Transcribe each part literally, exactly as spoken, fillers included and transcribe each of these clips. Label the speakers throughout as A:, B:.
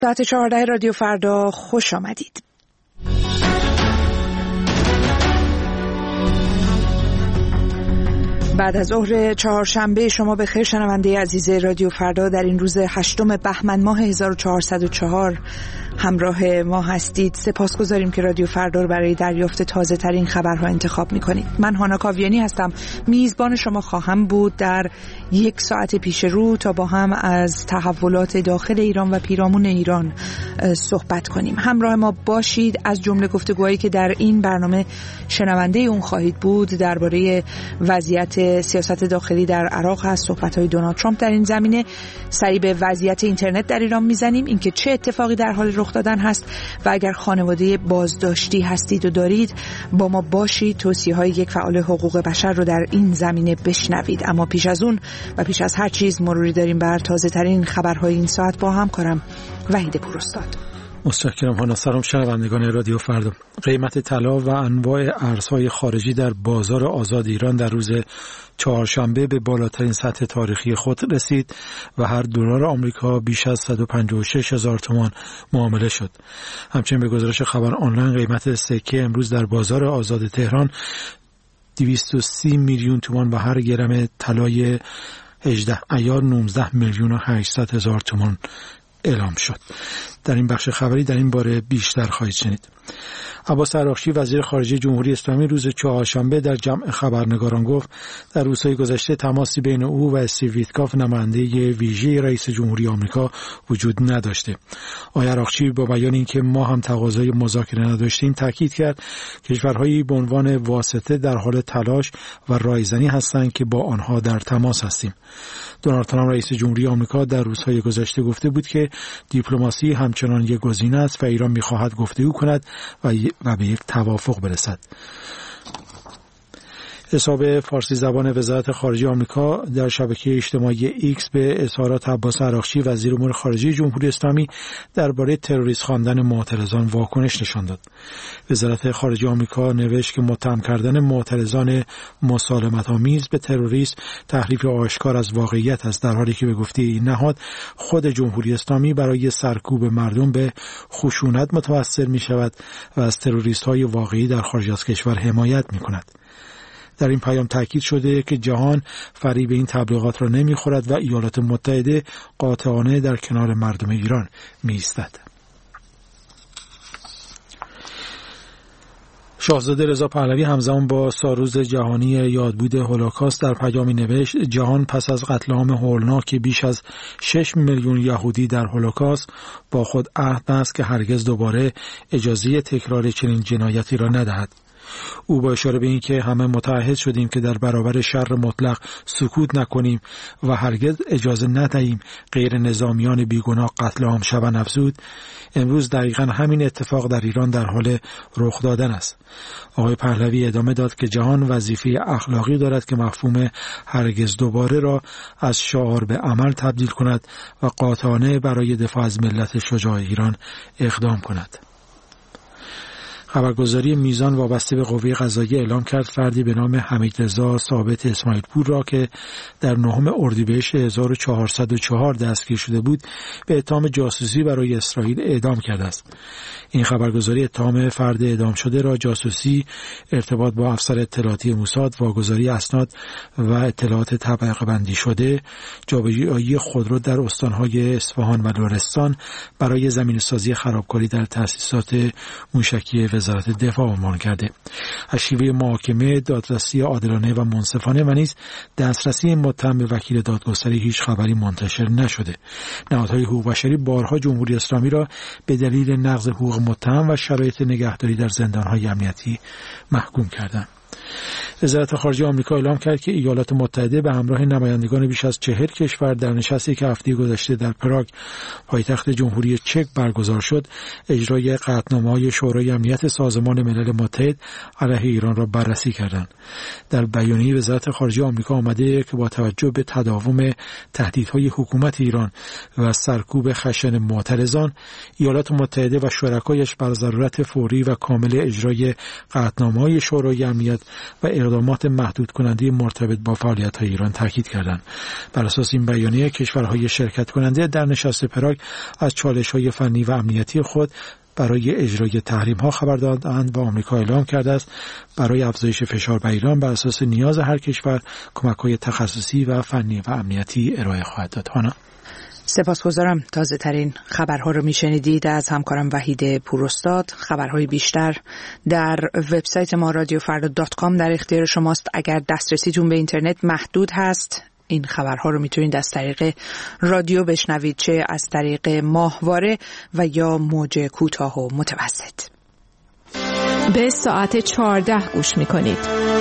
A: ساعت چهارده رادیو فردا، خوش آمدید. بعد از ظهر چهارشنبه شما به خیر شنونده عزیز رادیو فردا. در این روز هشتم بهمن ماه هزار و چهارصد و چهار همراه ما هستید. سپاسگزاریم که رادیو فردا رو برای دریافت تازه ترین خبرها انتخاب میکنید. من هانا کاویانی هستم، میزبان شما خواهم بود در یک ساعت پیش رو تا با هم از تحولات داخل ایران و پیرامون ایران صحبت کنیم. همراه ما باشید. از جمله گفتگوهایی که در این برنامه شنونده اون خواهید بود درباره وضعیت سیاست داخلی در عراق هست، صحبت‌های دونالد ترامپ در این زمینه، سری به وضعیت اینترنت در ایران میزنیم، اینکه چه اتفاقی در حال رخ دادن هست و اگر خانواده بازداشتی هستید و دارید با ما باشید. توصیه‌های یک فعال حقوق بشر رو در این زمینه بشنوید. اما پیش از اون و پیش از هر چیز مروری داریم بر تازه ترین خبرهای این ساعت با همکارم وحید پوراستاد.
B: متشکرم هانا. سلام شنوندگان رادیو فردا. قیمت طلا و انواع ارزهای خارجی در بازار آزاد ایران در روز چهارشنبه به بالاترین سطح تاریخی خود رسید و هر دلار آمریکا بیش از صد و پنجاه و شش هزار تومان معامله شد. همچنین به گزارش خبر آنلاین قیمت سکه امروز در بازار آزاد تهران دویست و سی میلیون تومان و هر گرم طلای هجده عیار نوزده میلیون و هشتصد هزار تومان اعلام شد. در این بخش خبری در این باره بیشتر خواهید شنید. عباس عراقچی وزیر خارجه جمهوری اسلامی روز چهارشنبه در جمع خبرنگاران گفت در روزهای گذشته تماسی بین او و استیو ویتکاف نماینده ویژه رئیس جمهوری آمریکا وجود نداشته. آقای عراقچی با بیان اینکه ما هم تقاضای مذاکره نداشتیم تاکید کرد کشورهایی به عنوان واسطه در حال تلاش و رایزنی هستند که با آنها در تماس هستیم. دونالد ترامپ رئیس جمهوری آمریکا در روزهای گذشته گفته بود که دیپلماسی همچنان یک گزینه است و ایران می‌خواهد گفتگو کند و و به یک توافق برسد. حساب فارسی زبان وزارت خارجه آمریکا در شبکه اجتماعی ایکس به اظهارات عباس عراقچی وزیر امور خارجه جمهوری اسلامی درباره تروریست خواندن معترضان واکنش نشان داد. وزارت خارجه آمریکا نوشت که متهم کردن معترضان مسالمت‌آمیز به تروریست تحریف آشکار از واقعیت است، در حالی که به گفته این نهاد خود جمهوری اسلامی برای سرکوب مردم به خشونت متوسل می‌شود و از تروریست‌های واقعی در خارج از کشور حمایت می‌کند. در این پیام تاکید شده که جهان فریب این تبلیغات را نمیخورد و ایالات متحده قاطعانه در کنار مردم ایران میایستد. شاهزاده رضا پهلوی همزمان با سالروز جهانی یادبود هولوکاست در پیامی نوشت جهان پس از قتل عام هولناک بیش از شش میلیون یهودی در هولوکاست با خود عهد است که هرگز دوباره اجازه تکرار چنین جنایتی را ندهد. او با اشاره به این که همه متعهد شدیم که در برابر شر مطلق سکوت نکنیم و هرگز اجازه ندهیم غیر نظامیان بیگناه قتل عام شوند افزود، امروز دقیقاً همین اتفاق در ایران در حال رخ دادن است. آقای پهلوی ادامه داد که جهان وظیفه اخلاقی دارد که مفهوم هرگز دوباره را از شعار به عمل تبدیل کند و قاطعانه برای دفاع از ملت شجاع ایران اقدام کند. خبرگزاری میزان وابسته به قوه قضاییه اعلام کرد فردی به نام حمیدرضا ثابت اسماعیل پور را که در نهم اردیبهشت هزار و چهارصد و چهار دستگیر شده بود به اتهام جاسوسی برای اسرائیل اعدام کرده است. این خبرگزاری اتهام فرد اعدام شده را جاسوسی، ارتباط با افسر اطلاعاتی موساد، واگذاری اسناد و اطلاعات طبقه بندی شده، جابجایی خودرو در استانهای اصفهان و لرستان برای زمینه‌سازی خرابکاری در تأسیسات موشکی وزارت دفاع عنوان کرده. از شیوه محاکمه، دادرسی عادلانه و منصفانه و نیز دسترسی متهم به وکیل دادگستری هیچ خبری منتشر نشده. نهادهای حقوق بشری بارها جمهوری اسلامی را به دلیل نقض حقوق متهم و شرایط نگهداری در زندانهای امنیتی محکوم کردند. وزارت خارجه آمریکا اعلام کرد که ایالات متحده به همراه نمایندگان بیش از چهل کشور در نشستی که هفته گذشته در پراگ پایتخت جمهوری چک برگزار شد، اجرای قطعنامه‌های شورای امنیت سازمان ملل متحد علیه ایران را بررسی کردند. در بیانیه وزارت خارجه آمریکا آمده که با توجه به تداوم تهدیدهای حکومت ایران و سرکوب خشن معترضان، ایالات متحده و شرکایش بر ضرورت فوری و کامل اجرای قطعنامه‌های شورای امنیت و اقدامات محدود کننده مرتبط با فعالیت‌های ایران تاکید کردند. بر اساس این بیانیه کشورهای شرکت کننده در نشست پراگ از چالش‌های فنی و امنیتی خود برای اجرای تحریم‌ها خبر دادند و آمریکا اعلام کرده است برای افزایش فشار بر ایران بر اساس نیاز هر کشور کمک‌های تخصصی و فنی و امنیتی ارائه خواهد داد. هانا
A: سپاسگزارم. تازه ترین خبرها رو میشنیدید از همکارم وحید پوراستاد. خبرهای بیشتر در وبسایت ما رادیو فردا دات کام در اختیار شماست. اگر دسترسیتون به اینترنت محدود هست این خبرها رو میتونید از طریق رادیو بشنوید، چه از طریق ماهواره و یا موج کوتاه و متوسط.
C: به ساعت چهارده گوش میکنید.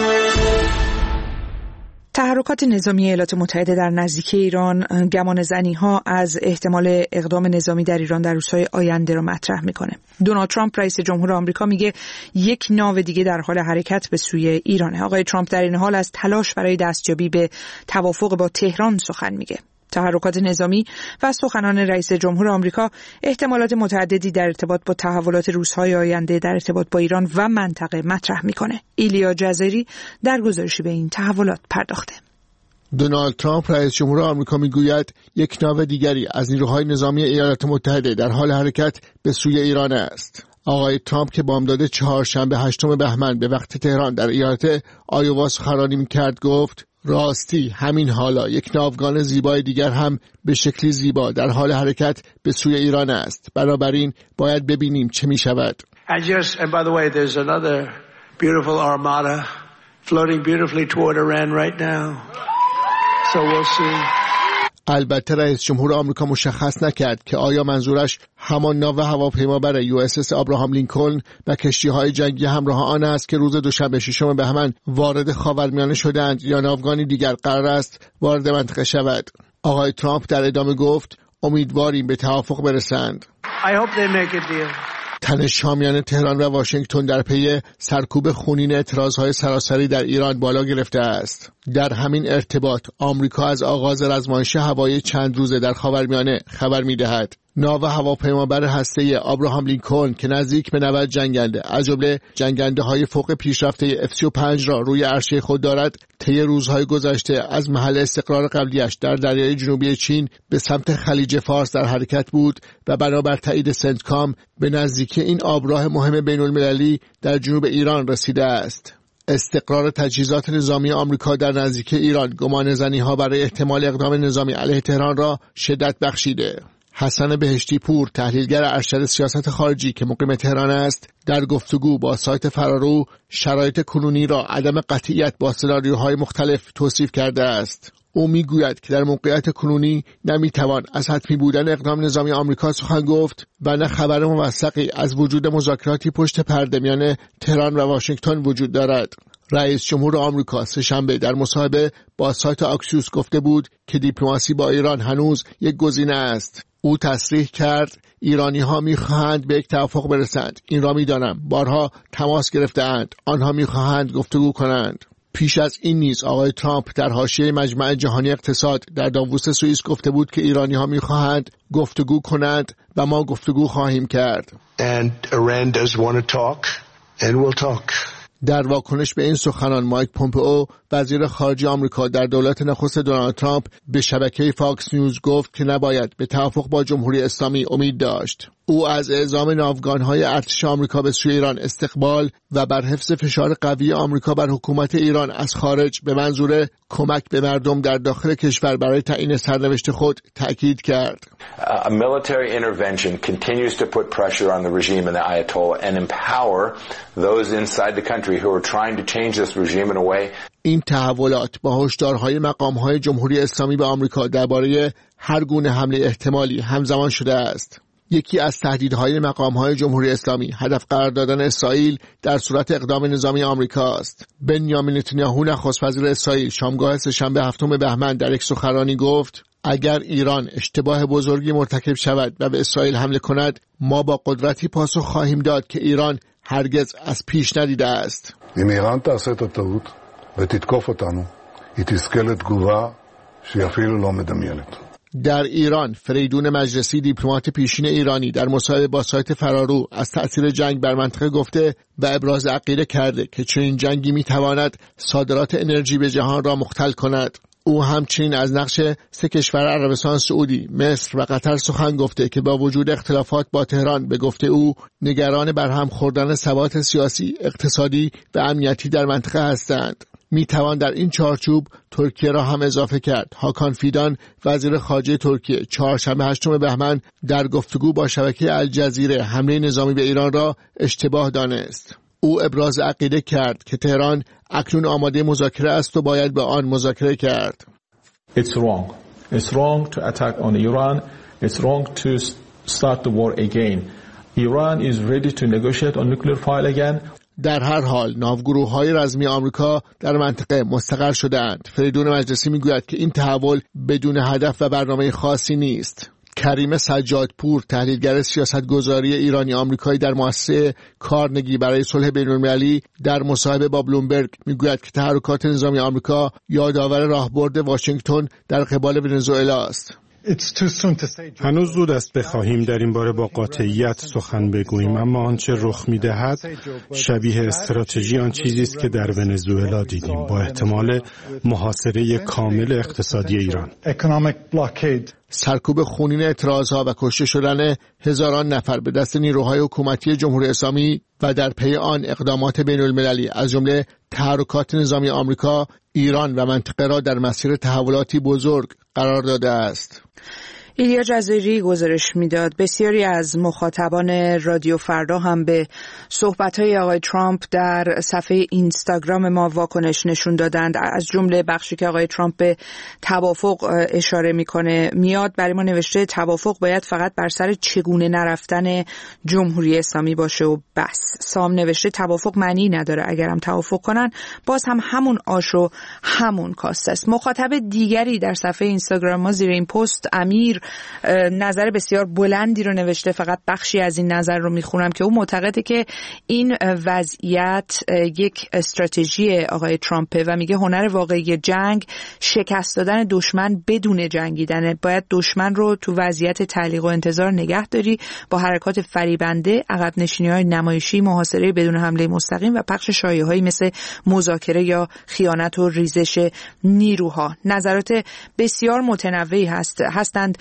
A: تحرکات نظامی ایالات متحده در نزدیکی ایران گمان زنی‌ها از احتمال اقدام نظامی در ایران در روزهای آینده را مطرح میکنه. دونالد ترامپ رئیس جمهور آمریکا میگه یک ناو دیگه در حال حرکت به سوی ایرانه. آقای ترامپ در این حال از تلاش برای دستیابی به توافق با تهران سخن میگه. تحرکات نظامی و سخنان رئیس جمهور آمریکا احتمالات متعددی در ارتباط با تحولات روزهای آینده در ارتباط با ایران و منطقه مطرح میکنه. ایلیا جزیری در گزارشی به این تحولات پرداخته.
D: دونالد ترامپ رئیس جمهور آمریکا میگوید یک ناو دیگری از نیروهای نظامی ایالات متحده در حال حرکت به سوی ایران است. آقای ترامپ که بامداد چهارشنبه هشتم بهمن به وقت تهران در ایالت آیووا سخنرانی میکرد گفت راستی همین حالا یک ناوگان زیبای دیگر هم به شکلی زیبا در حال حرکت به سوی ایران است. بنابراین باید ببینیم چه می شود.
E: And just and by the way there's another beautiful armada floating beautifully toward Iran right now. So we'll see.
D: البته رئیس جمهور آمریکا مشخص نکرد که آیا منظورش همان ناو هواپیمابر یو اس اس ابراهام لینکلن و کشتی‌های جنگی همراه آن است که روز دوشنبه ششم بهمن وارد خاورمیانه شدند یا ناوگانی دیگر قرار است وارد منطقه شود. آقای ترامپ در ادامه گفت امیدواریم به توافق برسند.
E: I hope they make a deal.
D: تنش حامیان تهران و واشنگتن در پی سرکوب خونین اعتراضهای سراسری در ایران بالا گرفته است. در همین ارتباط آمریکا از آغاز رزمایش هوایی چند روزه در خاورمیانه خبر می‌دهد. ناو هواپیمابر هسته‌ای ابراهام لینکلن که نزدیک به نود جنگنده از جمله جنگنده‌های فوق پیشرفته اف سی و پنج را روی عرشه خود دارد، طی روزهای گذشته از محل استقرار قبلیش در دریای جنوبی چین به سمت خلیج فارس در حرکت بود و بنابر تایید سنتکام به نزدیکی این آبراه مهم بین‌المللی در جنوب ایران رسیده است. استقرار تجهیزات نظامی آمریکا در نزدیکی ایران گمان زنی‌ها برای احتمال اقدام نظامی علیه تهران را شدت بخشیده. حسن بهشتی پور، تحلیلگر ارشد سیاست خارجی که مقیم تهران است، در گفتگو با سایت فرارو شرایط کنونی را عدم قطعیت با سناریوهای مختلف توصیف کرده است. او میگوید که در موقعیت کنونی نمیتوان از حتمی بودن اقدام نظامی آمریکا سخن گفت و نه خبر موثقی از وجود مذاکراتی پشت پرده میان تهران و واشنگتن وجود دارد. رئیس جمهور آمریکا سه‌شنبه در مصاحبه با سایت آکسیوس گفته بود که دیپلماسی با ایران هنوز یک گزینه است. او تصریح کرد ایرانی‌ها می‌خواهند به یک توافق برسند. این را می‌دانم. بارها تماس گرفته‌اند. آنها می‌خواهند گفتگو کنند. پیش از این نیز آقای ترامپ در حاشیه مجمع جهانی اقتصاد در داووس سوئیس گفته بود که ایرانی‌ها می‌خواهند گفتگو کنند و ما گفتگو خواهیم کرد.
F: And Iran does want to talk and we'll talk.
D: در واکنش به این سخنان مایک پومپئو وزیر خارجه آمریکا در دولت نخست دونالد ترامپ به شبکه فاکس نیوز گفت که نباید به توافق با جمهوری اسلامی امید داشت. او از اعزام ناوگان‌های ارتش آمریکا به سوی ایران استقبال و بر حفظ فشار قوی آمریکا بر حکومت ایران از خارج به منظور کمک به مردم در داخل کشور برای تعیین سرنوشت خود تأکید کرد.
G: A military intervention continues to put pressure on the regime and the Ayatollah and empower those inside the country who are trying to change this regime in a way.
D: این تحولات با هشدارهای مقام‌های جمهوری اسلامی به آمریکا درباره هر گونه حمله احتمالی همزمان شده است. یکی از تهدیدهای مقام‌های جمهوری اسلامی هدف قرار دادن اسرائیل در صورت اقدام نظامی آمریکا است. بنیامین نتانیاهو نخست وزیر اسرائیل شامگاه سه‌شنبه هفتم بهمن در یک سخنرانی گفت اگر ایران اشتباه بزرگی مرتکب شود و به اسرائیل حمله کند ما با قدرتی پاسخ خواهیم داد که ایران هرگز از پیش ندیده است.
H: אם איראן תעשה את הטעות ותתקוף אותנו, היא תזכה לתגובה שהיא אפילו לא מדמיינת.
D: در ایران فریدون مجلسی دیپلمات پیشین ایرانی در مصاحبه با سایت فرارو از تأثیر جنگ بر منطقه گفته و ابراز عقیده کرده که چنین جنگی میتواند صادرات انرژی به جهان را مختل کند. او همچنین از نقش سه کشور عربستان سعودی، مصر و قطر سخن گفته که با وجود اختلافات با تهران به گفته او نگران برهم خوردن ثبات سیاسی، اقتصادی و امنیتی در منطقه هستند. می توان در این چارچوب ترکیه را هم اضافه کرد. هاکان فیدان وزیر خارجه ترکیه چهارشنبه هشتم بهمن در گفتگو با شبکه الجزیره حمله نظامی به ایران را اشتباه دانست. او ابراز عقیده کرد که تهران اکنون آماده مذاکره است و باید با آن مذاکره کرد.
I: It's wrong. It's wrong to attack on Iran. It's wrong to start the war again. Iran is ready to negotiate on nuclear file again.
D: در هر حال ناوگروه‌های رزمی آمریکا در منطقه مستقر شده‌اند. فریدون مجلسی میگوید که این تحول بدون هدف و برنامه خاصی نیست. کریم سجادپور تحلیلگر سیاستگذاری ایرانی آمریکایی در مؤسسه کارنگی برای صلح بین‌المللی در مصاحبه با بلومبرگ میگوید که تحرکات نظامی آمریکا یادآور راهبرد واشنگتن در قبال ونزوئلا است.
J: هنوز زود است بخواهیم در این باره با قاطعیت سخن بگوییم، اما آنچه رخ می‌دهد شبیه استراتژی آن چیزی است که در ونزوئلا دیدیم، با احتمال محاصره کامل اقتصادی ایران.
D: سرکوب خونین اعتراضها و کشته شدن هزاران نفر به دست نیروهای حکومتی جمهوری اسلامی و در پی آن اقدامات بین‌المللی از جمله تحرکات نظامی آمریکا ایران و منطقه را در مسیر تحولاتی بزرگ قرار داده است.
A: ایلیا جزایری گزارش میداد بسیاری از مخاطبان رادیو فردا هم به صحبت‌های آقای ترامپ در صفحه اینستاگرام ما واکنش نشون دادند، از جمله بخشی که آقای ترامپ به توافق اشاره میکنه. میاد برای ما نوشته توافق باید فقط بر سر چگونه نرفتن جمهوری اسلامی باشه و بس. سام نوشته توافق معنی نداره، اگرم توافق کنن باز هم همون آش و همون کاسته است. مخاطب دیگری در صفحه اینستاگرام ما زیر این پست امیر نظر بسیار بلندی رو نوشته، فقط بخشی از این نظر رو میخونم که او معتقده که این وضعیت یک استراتژی آقای ترامپه و میگه هنر واقعی جنگ شکست دادن دشمن بدون جنگیدنه. باید دشمن رو تو وضعیت تعلیق و انتظار نگه داری، با حرکات فریبنده، عقب نشینی‌های نمایشی، محاصره بدون حمله مستقیم و پخش شایعه‌هایی مثل مذاکره یا خیانت و ریزش نیروها. نظرات بسیار متنوعی هست هستند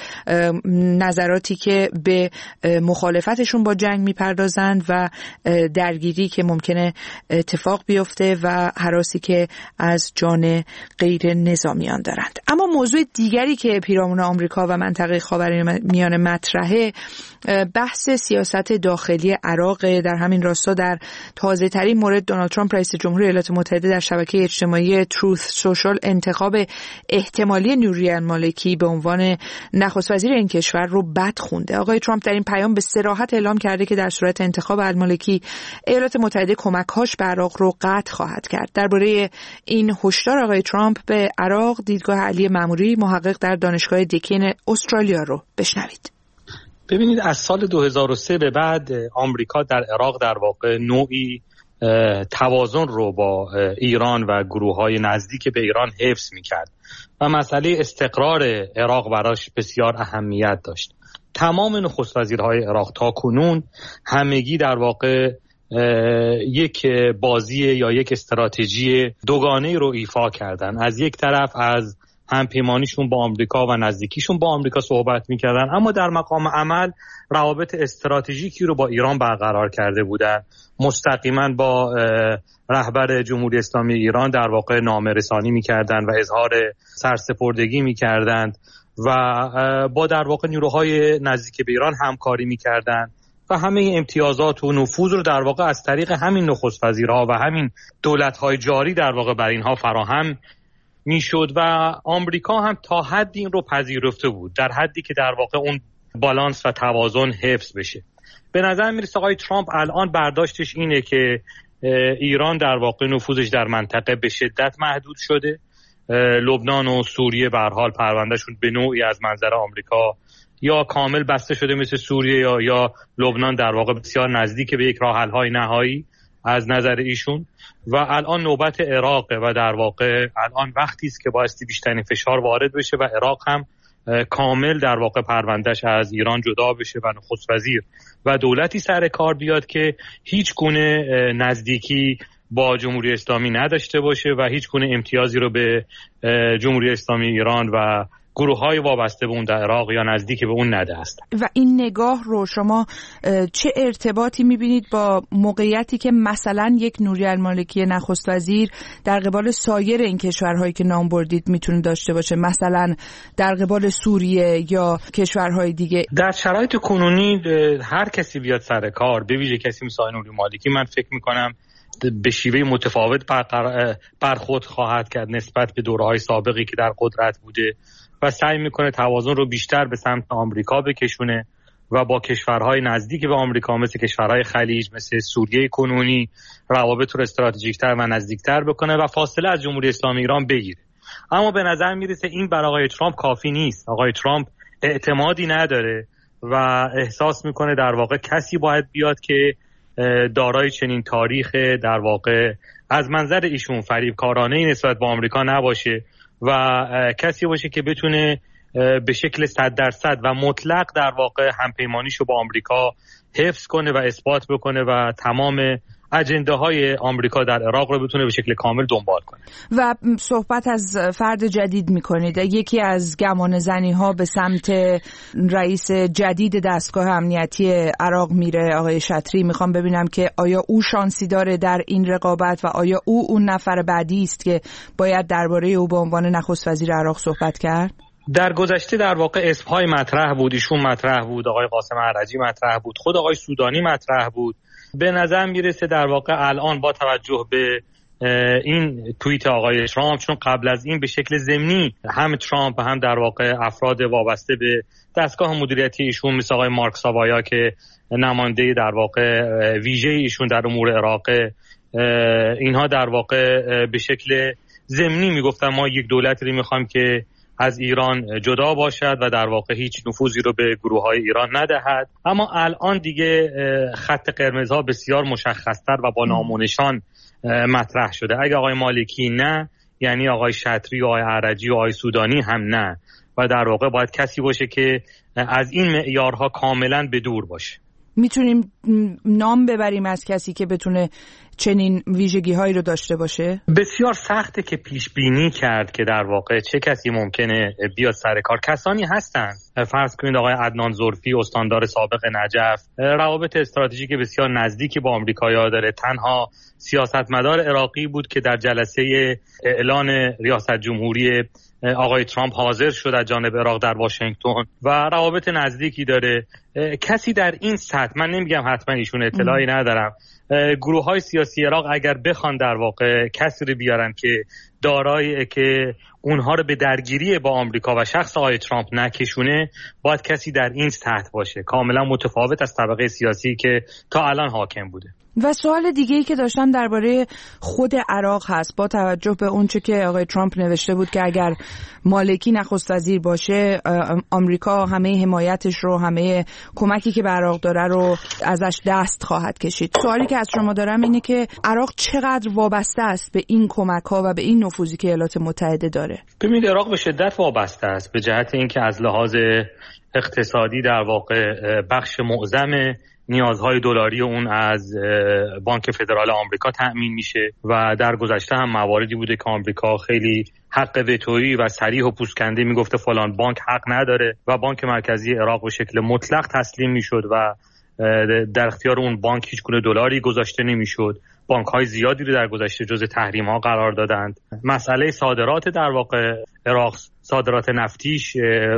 A: نظراتی که به مخالفتشون با جنگ میپردازند و درگیری که ممکنه اتفاق بیفته و هراسی که از جان غیر نظامیان دارند. اما موضوع دیگری که پیرامون آمریکا و منطقه خاورمیانه مطرحه بحث سیاست داخلی عراق. در همین راستا در تازه ترین مورد دونالد ترامپ رئیس جمهور ایالات متحده در شبکه اجتماعی تروث سوشال انتخاب احتمالی نوری المالکی به عنوان نخست وزیر این کشور رو بد خونده. آقای ترامپ در این پیام به صراحت اعلام کرده که در صورت انتخاب المالکی ایالات متحده کمک‌هاش به عراق رو قطع خواهد کرد. درباره این هشدار آقای ترامپ به عراق دیدگاه علی ماموری محقق در دانشگاه دکن استرالیا رو بشنوید.
K: ببینید از سال دو هزار و سه به بعد آمریکا در عراق در واقع نوعی توازن رو با ایران و گروه‌های نزدیک به ایران حفظ می‌کرد و مسئله استقرار عراق براش بسیار اهمیت داشت. تمام نخست وزیرهای عراق تا کنون همگی در واقع یک بازی یا یک استراتژی دوگانه رو ایفا کردن. از یک طرف از همپیمانیشون با آمریکا و نزدیکیشون با آمریکا صحبت می‌کردن، اما در مقام عمل روابط استراتژیکی رو با ایران برقرار کرده بودن. مستقیما با رهبر جمهوری اسلامی ایران در واقع نامه‌رسانی می‌کردند و اظهار سرسپردگی می‌کردند و با در واقع نیروهای نزدیک به ایران همکاری می‌کردند و همه امتیازات و نفوذ رو در واقع از طریق همین نخست وزیرها و همین دولت‌های جاری در واقع بر اینها فراهم میشد و آمریکا هم تا حدی این رو پذیرفته بود، در حدی که در واقع اون بالانس و توازن حفظ بشه. به نظر میرسه آقای ترامپ الان برداشتش اینه که ایران در واقع نفوذش در منطقه به شدت محدود شده. لبنان و سوریه به هر حال پروندهشون به نوعی از منظر آمریکا یا کامل بسته شده مثل سوریه یا یا لبنان در واقع بسیار نزدیک به یک راه حل های نهایی از نظر ایشون و الان نوبت عراق و در واقع الان وقتی است که بایستی بیشترین فشار وارد بشه و عراق هم کامل در واقع پروندهش از ایران جدا بشه و نخست وزیر و دولتی سر کار بیاد که هیچ گونه نزدیکی با جمهوری اسلامی نداشته باشه و هیچ گونه امتیازی رو به جمهوری اسلامی ایران و گروه‌های وابسته به اون در عراق یا نزدیک به اون نده هستن.
A: و این نگاه رو شما چه ارتباطی می‌بینید با موقعیتی که مثلا یک نوری المالکی نخست وزیر در قبال سایر این کشورهایی که نام بردید میتونه داشته باشه، مثلا در قبال سوریه یا کشورهای دیگه؟
K: در شرایط کنونی هر کسی بیاد سر کار، به ویژه کسی مثل آقای نوری مالکی، من فکر می‌کنم به شیوه متفاوت برخورد خواهد کرد نسبت به دوره‌های سابقی که در قدرت بوده و سعی میکنه توازن رو بیشتر به سمت آمریکا بکشونه و با کشورهای نزدیک به آمریکا مثل کشورهای خلیج، مثل سوریه کنونی، روابط رو استراتژیک‌تر و نزدیکتر بکنه و فاصله از جمهوری اسلامی ایران بگیره. اما به نظر میرسه این برای آقای ترامپ کافی نیست. آقای ترامپ اعتمادی نداره و احساس میکنه در واقع کسی باید بیاد که دارای چنین تاریخ در واقع از منظر ایشون فریبکارانه‌ای نسبت به آمریکا نباشه و کسی باشه که بتونه به شکل صد درصد و مطلق در واقع همپیمانیشو با آمریکا حفظ کنه و اثبات بکنه و تمام اجنده‌های آمریکا در عراق رو بتونه به شکل کامل دنبال کنه.
A: و صحبت از فرد جدید می‌کنید. یکی از گمانه‌زنی‌ها به سمت رئیس جدید دستگاه امنیتی عراق میره، آقای شطری. میخوام ببینم که آیا او شانسی داره در این رقابت و آیا او اون نفر بعدی است که باید درباره او به عنوان نخست وزیر عراق صحبت کرد؟
K: در گذشته در واقع اسم‌های مطرح بود، ایشون مطرح بود، آقای قاسم عرجی مطرح بود، خود آقای سودانی مطرح بود. به نظر میرسه در واقع الان با توجه به این توییت آقای ترامپ، چون قبل از این به شکل ضمنی هم ترامپ هم در واقع افراد وابسته به دستگاه مدیریتی ایشون مثل آقای مارک ساوایا که نماینده در واقع ویژه ایشون در امور عراق، اینها در واقع به شکل ضمنی میگفتن ما یک دولتی رو میخوایم که از ایران جدا باشد و در واقع هیچ نفوذی رو به گروه‌های ایران ندهد. اما الان دیگه خط قرمزها بسیار مشخص‌تر و با نام و نشان مطرح شده. اگه آقای مالکی نه، یعنی آقای شطری و آقای عرجی و آقای سودانی هم نه و در واقع باید کسی باشه که از این معیارها کاملاً به دور باشه.
A: میتونیم نام ببریم از کسی که بتونه چنین ویژگی هایی رو داشته باشه؟
K: بسیار سخته که پیش بینی کرد که در واقع چه کسی ممکنه بیاد سر کار. کسانی هستن، فرض کنید آقای عدنان زرفی، استاندار سابق نجف، روابط استراتژیک بسیار نزدیکی با آمریکایی‌ها داره. تنها سیاستمدار عراقی بود که در جلسه اعلان ریاست جمهوری آقای ترامپ حاضر شد از جانب عراق در واشنگتن و روابط نزدیکی داره. کسی در این سطح، من نمیگم حتما ایشون اطلاعی ندارم، گروه های سیاسی عراق اگر بخوان در واقع کسی رو بیارن که دارای که اونها رو به درگیری با آمریکا و شخص آقای ترامپ نکشونه، باید کسی در این سطح باشه، کاملا متفاوت از طبقه سیاسی که تا الان حاکم بوده.
A: و سوال دیگه‌ای که داشتم درباره خود عراق هست، با توجه به اونچه که آقای ترامپ نوشته بود که اگر مالکی نخست وزیر باشه آمریکا همه حمایتش رو، همه کمکی که به عراق داره رو ازش دست خواهد کشید. سوالی که از شما دارم اینه که عراق چقدر وابسته است به این کمک‌ها و به این نفوذی که ایالات متحده داره؟
K: ببینید عراق به شدت وابسته است به جهت اینکه از لحاظ اقتصادی در واقع بخش معظم نیازهای دلاری اون از بانک فدرال آمریکا تأمین میشه و در گذشته هم مواردی بوده که آمریکا خیلی حق وتویی و صریح و پوسکنده میگفته فلان بانک حق نداره و بانک مرکزی عراق به شکل مطلق تسلیم میشد و در اختیار اون بانک هیچ گونه دلاری گذاشته نمیشد. بانک های زیادی رو در گذشته جزء تحریم ها قرار دادند. مسئله صادرات در واقع عراق، صادرات نفتیش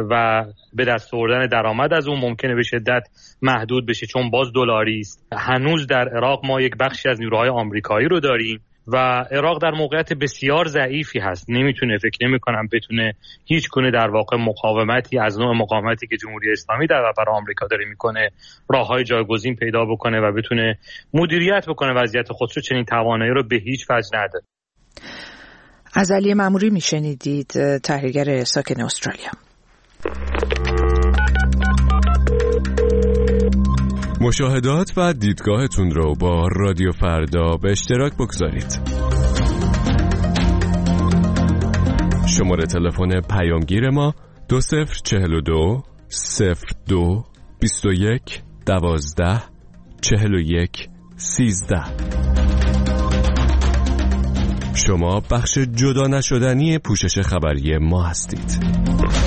K: و به دست آوردن درآمد از اون ممکنه به شدت محدود بشه چون باز دلاری است. هنوز در عراق ما یک بخشی از نیروهای آمریکایی رو داریم و عراق در موقعیت بسیار ضعیفی هست. نمیتونه، فکر نمی کنم بتونه هیچ گونه در واقع مقاومتی از نوع مقاومتی که جمهوری اسلامی در برابر آمریکا داره میکنه راههای جایگزین پیدا بکنه و بتونه مدیریت بکنه وضعیت خودش. چنین توانایی رو به هیچ وجه نداره.
A: از علی ماموری میشنیدید، تحلیلگر ساکن استرالیا.
L: مشاهدات و دیدگاهتون رو با رادیو فردا به اشتراک بگذارید. شماره تلفن پیامگیر ما دو صفر چهل و دو صفر دو بیست و یک دوازده چهل و یک سیزده. شما بخش جدا نشدنی پوشش خبری ما هستید.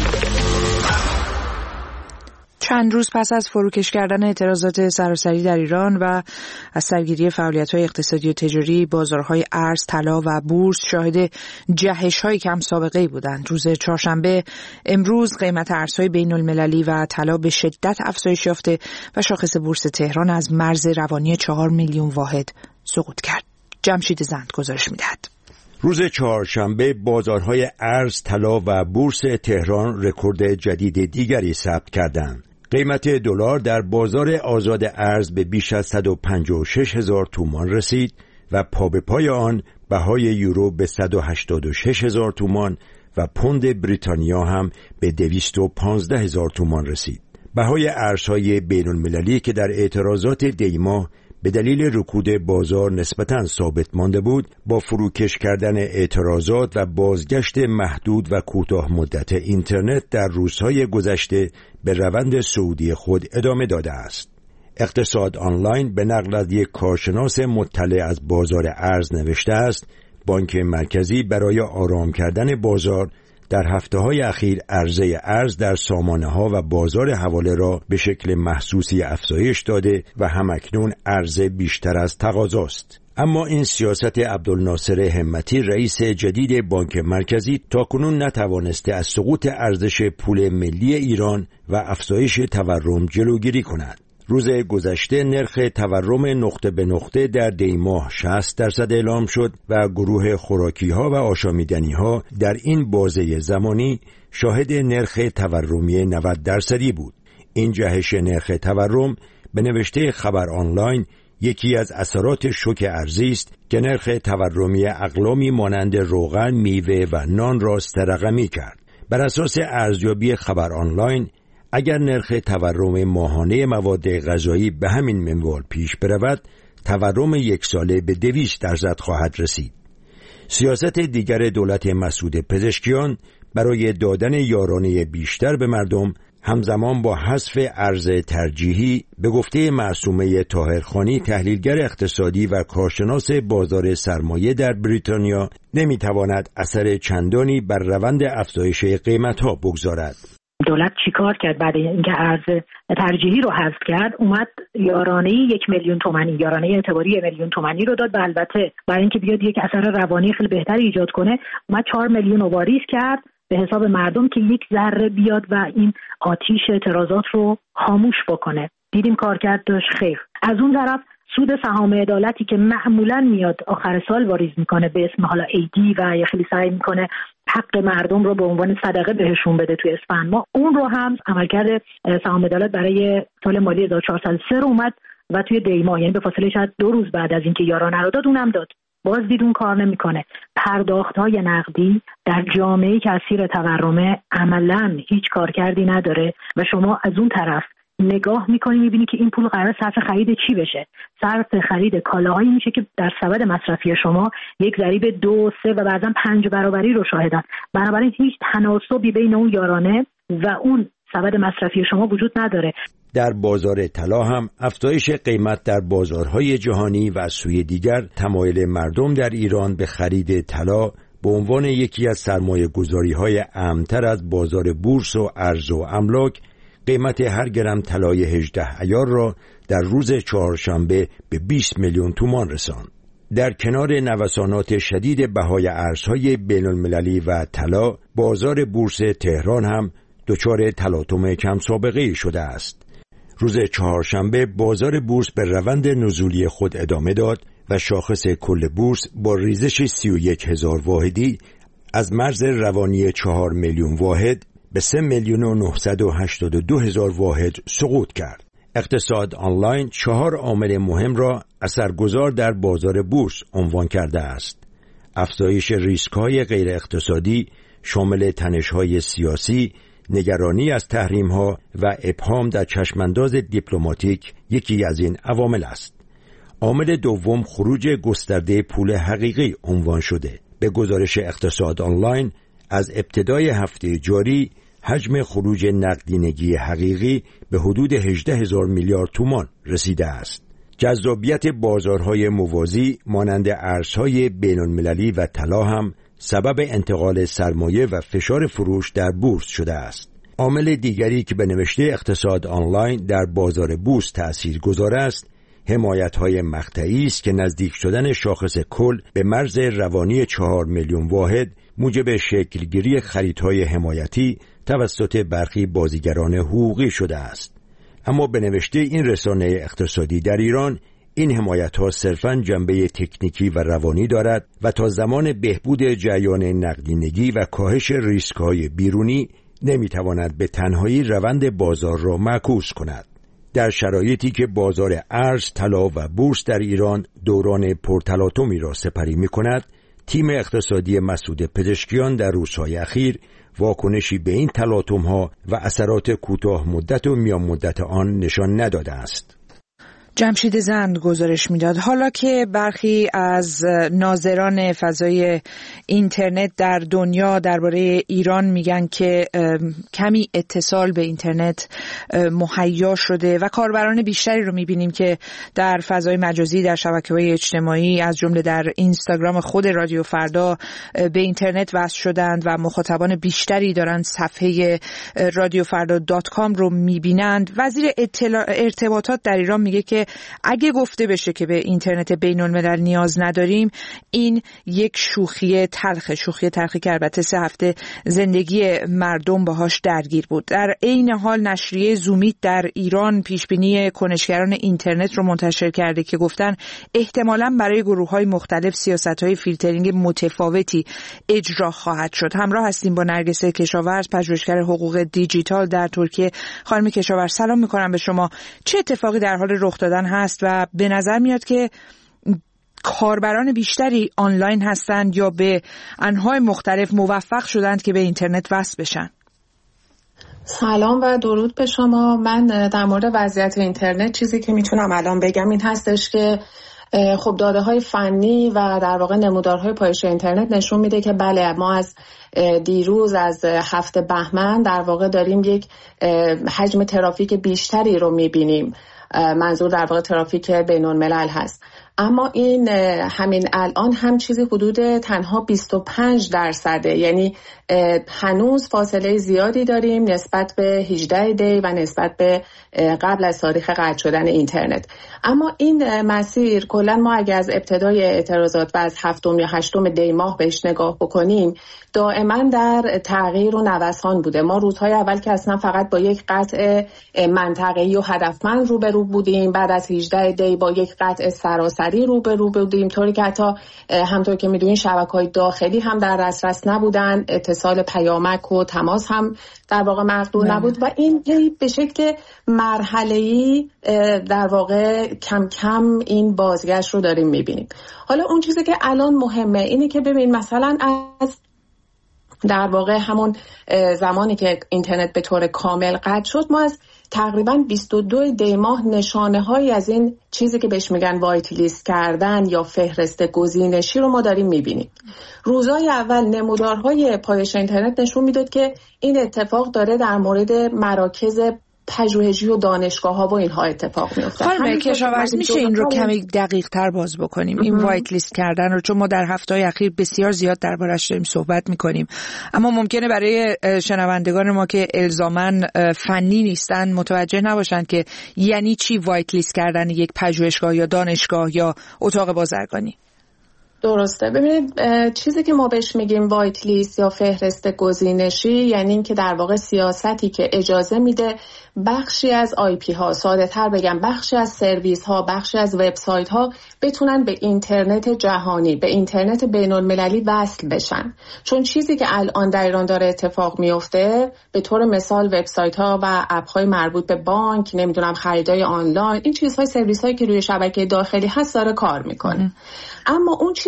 A: چند روز پس از فروکش کردن اعتراضات سراسری در ایران و از سرگیری فعالیت‌های اقتصادی و تجاری، بازارهای ارز، طلا و بورس شاهد جهش‌های کم سابقه‌ای بودند. روز چهارشنبه امروز قیمت ارزهای بین‌المللی و طلا به شدت افزایش یافته و شاخص بورس تهران از مرز روانی چهار میلیون واحد سقوط کرد. جمشید زند گزارش می‌دهد.
M: روز چهارشنبه بازارهای ارز، طلا و بورس تهران رکورد جدید دیگری ثبت کردند. قیمت دلار در بازار آزاد ارز به بیش از صد و پنجاه و شش هزار تومان رسید و پا به پای آن بهای یورو به صد و هشتاد و شش هزار تومان و پوند بریتانیا هم به دویست و پانزده هزار تومان رسید. بهای ارزهای بین المللی که در اعتراضات دیما به دلیل رکود بازار نسبتاً ثابت مانده بود، با فروکش کردن اعتراضات و بازگشت محدود و کوتاه مدت اینترنت در روزهای گذشته به روند صعودی خود ادامه داده است. اقتصاد آنلاین به نقل از یک کارشناس مطلع از بازار ارز نوشته است: بانک مرکزی برای آرام کردن بازار در هفته‌های اخیر عرضه ارز در سامانه‌ها و بازار حواله را به شکل محسوسی افزایش داده و همکنون عرضه بیشتر از تقاضاست. اما این سیاست عبدالناصر همتی رئیس جدید بانک مرکزی تاکنون نتوانسته از سقوط ارزش پول ملی ایران و افزایش تورم جلوگیری کند. روز گذشته نرخ تورم نقطه به نقطه در دی ماه شصت درصد اعلام شد و گروه خوراکی‌ها و آشامیدنی‌ها در این بازه زمانی شاهد نرخ تورمی نود درصدی بود. این جهش نرخ تورم به نوشته خبر آنلاین یکی از اثرات شوک ارزی است که نرخ تورمی اقلامی مانند روغن، میوه و نان را سرقمی کرد. بر اساس ارزیابی خبر آنلاین، اگر نرخ تورم ماهانه مواد غذایی به همین منوال پیش برود، تورم یک ساله به دویست درصد خواهد رسید. سیاست دیگر دولت مسعود پزشکیان برای دادن یارانه بیشتر به مردم همزمان با حذف ارز ترجیحی به گفته معصومه طاهرخانی، تحلیلگر اقتصادی و کارشناس بازار سرمایه در بریتانیا، نمیتواند اثر چندانی بر روند افزایش قیمت‌ها بگذارد.
N: دولت چیکار کرد بعد اینکه ارز ترجیحی رو حذف کرد؟ اومد یارانه یک میلیون تومانی، یارانه اعتباری یک میلیون تومانی رو داد و البته برای اینکه بیاد یک اثر روانی خیلی بهتری ایجاد کنه اومد چهار میلیون رو واریز کرد به حساب مردم که یک ذره بیاد و این آتیش اعتراضات رو خاموش بکنه. دیدیم کارکرد داشت خیر. از اون طرف سود سهام عدالتی که معمولاً میاد آخر سال واریز میکنه به اسم حالا ایدی و یا خیلی سعی میکنه حق مردم رو به عنوان صدقه بهشون بده توی اسفند ما، اون رو هم عملکرد سهام عدالت برای سال مالی هزار و چهارصد و سه رو اومد و توی دیما، یعنی به فاصله شاید دو روز بعد از اینکه یارانه رو داد اونم داد. باز دید اون کار نمیکنه. پرداخت‌های نقدی در جامعه‌ای که اسیر تورمه عملاً هیچ کارکردی نداره و شما از اون طرف نگاه میکنی میبینی که این پول قرار صرف خرید چی بشه؟ صرف خرید کالاهایی میشه که در سبد مصرفی شما یک ضریب دو، سه و بعضا پنج برابری رو شاهدن. بنابراین هیچ تناسبی بین اون یارانه و اون سبد مصرفی شما وجود نداره.
M: در بازار طلا هم افزایش قیمت در بازارهای جهانی و از سوی دیگر تمایل مردم در ایران به خرید طلا به عنوان یکی از سرمایه‌گذاری‌های امن‌تر از بازار بورس و ارز و املاک، قیمت هر گرم طلای هجده عیار را در روز چهارشنبه به بیست میلیون تومان رساند. در کنار نوسانات شدید بهای ارزهای بین المللی و طلا، بازار بورس تهران هم دچار تلاطم کم سابقه‌ای شده است. روز چهارشنبه بازار بورس به روند نزولی خود ادامه داد و شاخص کل بورس با ریزش سی و یک هزار واحدی از مرز روانی چهار میلیون واحد به سه میلیون و نهصد و هشتاد و دو هزار واحد سقوط کرد. اقتصاد آنلاین چهار عامل مهم را اثرگذار در بازار بورس عنوان کرده است: افزایش ریسک‌های غیر اقتصادی شامل تنش‌های سیاسی، نگرانی از تحریم‌ها و ابهام در چشمانداز دیپلماتیک یکی از این عوامل است. عامل دوم خروج گسترده پول حقیقی عنوان شده. به گزارش اقتصاد آنلاین، از ابتدای هفته جاری حجم خروج نقدینگی حقیقی به حدود هجده هزار میلیارد تومان رسیده است. جذابیت بازارهای موازی مانند ارزهای بین‌المللی و طلا هم سبب انتقال سرمایه و فشار فروش در بورس شده است. عامل دیگری که به نوشته اقتصاد آنلاین در بازار بورس تأثیر گذار است، حمایت‌های مقطعی است که نزدیک شدن شاخص کل به مرز روانی چهار میلیون واحد موجب شکلگیری خریدهای حمایتی توسط برخی بازیگران حقوقی شده است. اما به نوشته این رسانه اقتصادی در ایران، این حمایت‌ها صرفاً جنبه تکنیکی و روانی دارد و تا زمان بهبود جریان نقدینگی و کاهش ریسک‌های بیرونی نمی‌تواند به تنهایی روند بازار را معکوس کند. در شرایطی که بازار ارز، طلا و بورس در ایران دوران پرتلاطمی را سپری می‌کند، تیم اقتصادی مسعود پزشکیان در روزهای اخیر واکنشی به این تلاطم‌ها و اثرات کوتاه مدت و میان مدت آن نشان نداده است.
A: جمشید زند گزارش میداد. حالا که برخی از ناظران فضای اینترنت در دنیا درباره ایران میگن که کمی اتصال به اینترنت مهیا شده و کاربران بیشتری رو میبینیم که در فضای مجازی، در شبکه‌های اجتماعی، از جمله در اینستاگرام خود رادیو فردا به اینترنت وصل شدند و مخاطبان بیشتری دارن صفحه رادیو فردا دات کام رو میبینند. وزیر ارتباطات در ایران میگه که اگه گفته بشه که به اینترنت بین‌الملل نیاز نداریم، این یک شوخی تلخ شوخی تلخی که البته سه هفته زندگی مردم باهاش درگیر بود. در عین حال نشریه زومیت در ایران پیشبینی کنشگران اینترنت رو منتشر کرده که گفتن احتمالاً برای گروه‌های مختلف سیاست‌های فیلترینگ متفاوتی اجرا خواهد شد. همراه هستیم با نرگس کشاورز، پژوهشگر حقوق دیجیتال در ترکیه. خانم کشاورز سلام می‌کنم به شما. چه اتفاقی در حال رخ دادن هست و به نظر میاد که کاربران بیشتری آنلاین هستند یا به انواع مختلف موفق شدند که به اینترنت وصل بشن؟
O: سلام و درود به شما. من در مورد وضعیت اینترنت چیزی که میتونم الان بگم این هستش که خب داده های فنی و در واقع نمودارهای پایش اینترنت نشون میده که بله، ما از دیروز از هفته بهمن در واقع داریم یک حجم ترافیک بیشتری رو میبینیم. منظور در واقع ترافیک بین‌الملل هست. اما این همین الان هم چیزی حدود تنها بیست و پنج درصده، یعنی هنوز فاصله زیادی داریم نسبت به هجده دی و نسبت به قبل از تاریخ قطع شدن اینترنت. اما این مسیر کلا ما اگر از ابتدای اعتراضات و از هفتم یا هشتم دی ماه بهش نگاه بکنیم، دائما در تغییر و نوسان بوده. ما روزهای اول که اصلا فقط با یک قطع منطقه‌ای و هدفمند روبرو بودیم، بعد از هجده دی با یک قطع سراسری روبرو بودیم، طوری که حتی همونطور که می‌دونین شبکه‌های داخلی هم در دسترس نبودن، اتصال پیامک و تماس هم در واقع مقدور نبود و این به شکل مرحله‌ای در واقع کم کم این بازگشت رو داریم می‌بینیم. حالا اون چیزی که الان مهمه اینه که ببین مثلا از در واقع همون زمانی که اینترنت به طور کامل قطع شد، ما از تقریباً بیست و دو دی ماه نشانه هایی از این چیزی که بهش میگن وایت لیست کردن یا فهرست گزینشی رو ما داریم میبینیم. روزهای اول نمودارهای پایش اینترنت نشون میداد که این اتفاق داره در مورد مراکز پژوهشی و دانشگاه ها و اینها اتفاق میفته.
A: خانم کشاورز میشه این رو کمی دقیق تر باز بکنیم این وایت لیست کردن رو، چون ما در هفته‌های اخیر بسیار زیاد دربارش داریم صحبت میکنیم، اما ممکنه برای شنوندگان ما که الزاماً فنی نیستن متوجه نباشن که یعنی چی وایت لیست کردن یک پژوهشگاه یا دانشگاه یا اتاق بازرگانی.
O: درسته. ببینید چیزی که ما بهش میگیم وایت لیست یا فهرست گزینشی یعنی این که در واقع سیاستی که اجازه میده بخشی از آی پی ها، ساده تر بگم بخشی از سرویس ها، بخشی از وبسایت ها بتونن به اینترنت جهانی، به اینترنت بین المللی وصل بشن. چون چیزی که الان در ایران داره اتفاق میفته، به طور مثال وبسایت ها و اپ های مربوط به بانک، نمیدونم خریدای آنلاین، این چیزهای سرویس هایی که روی شبکه داخلی هست داره کار میکنه. اما اون چیزی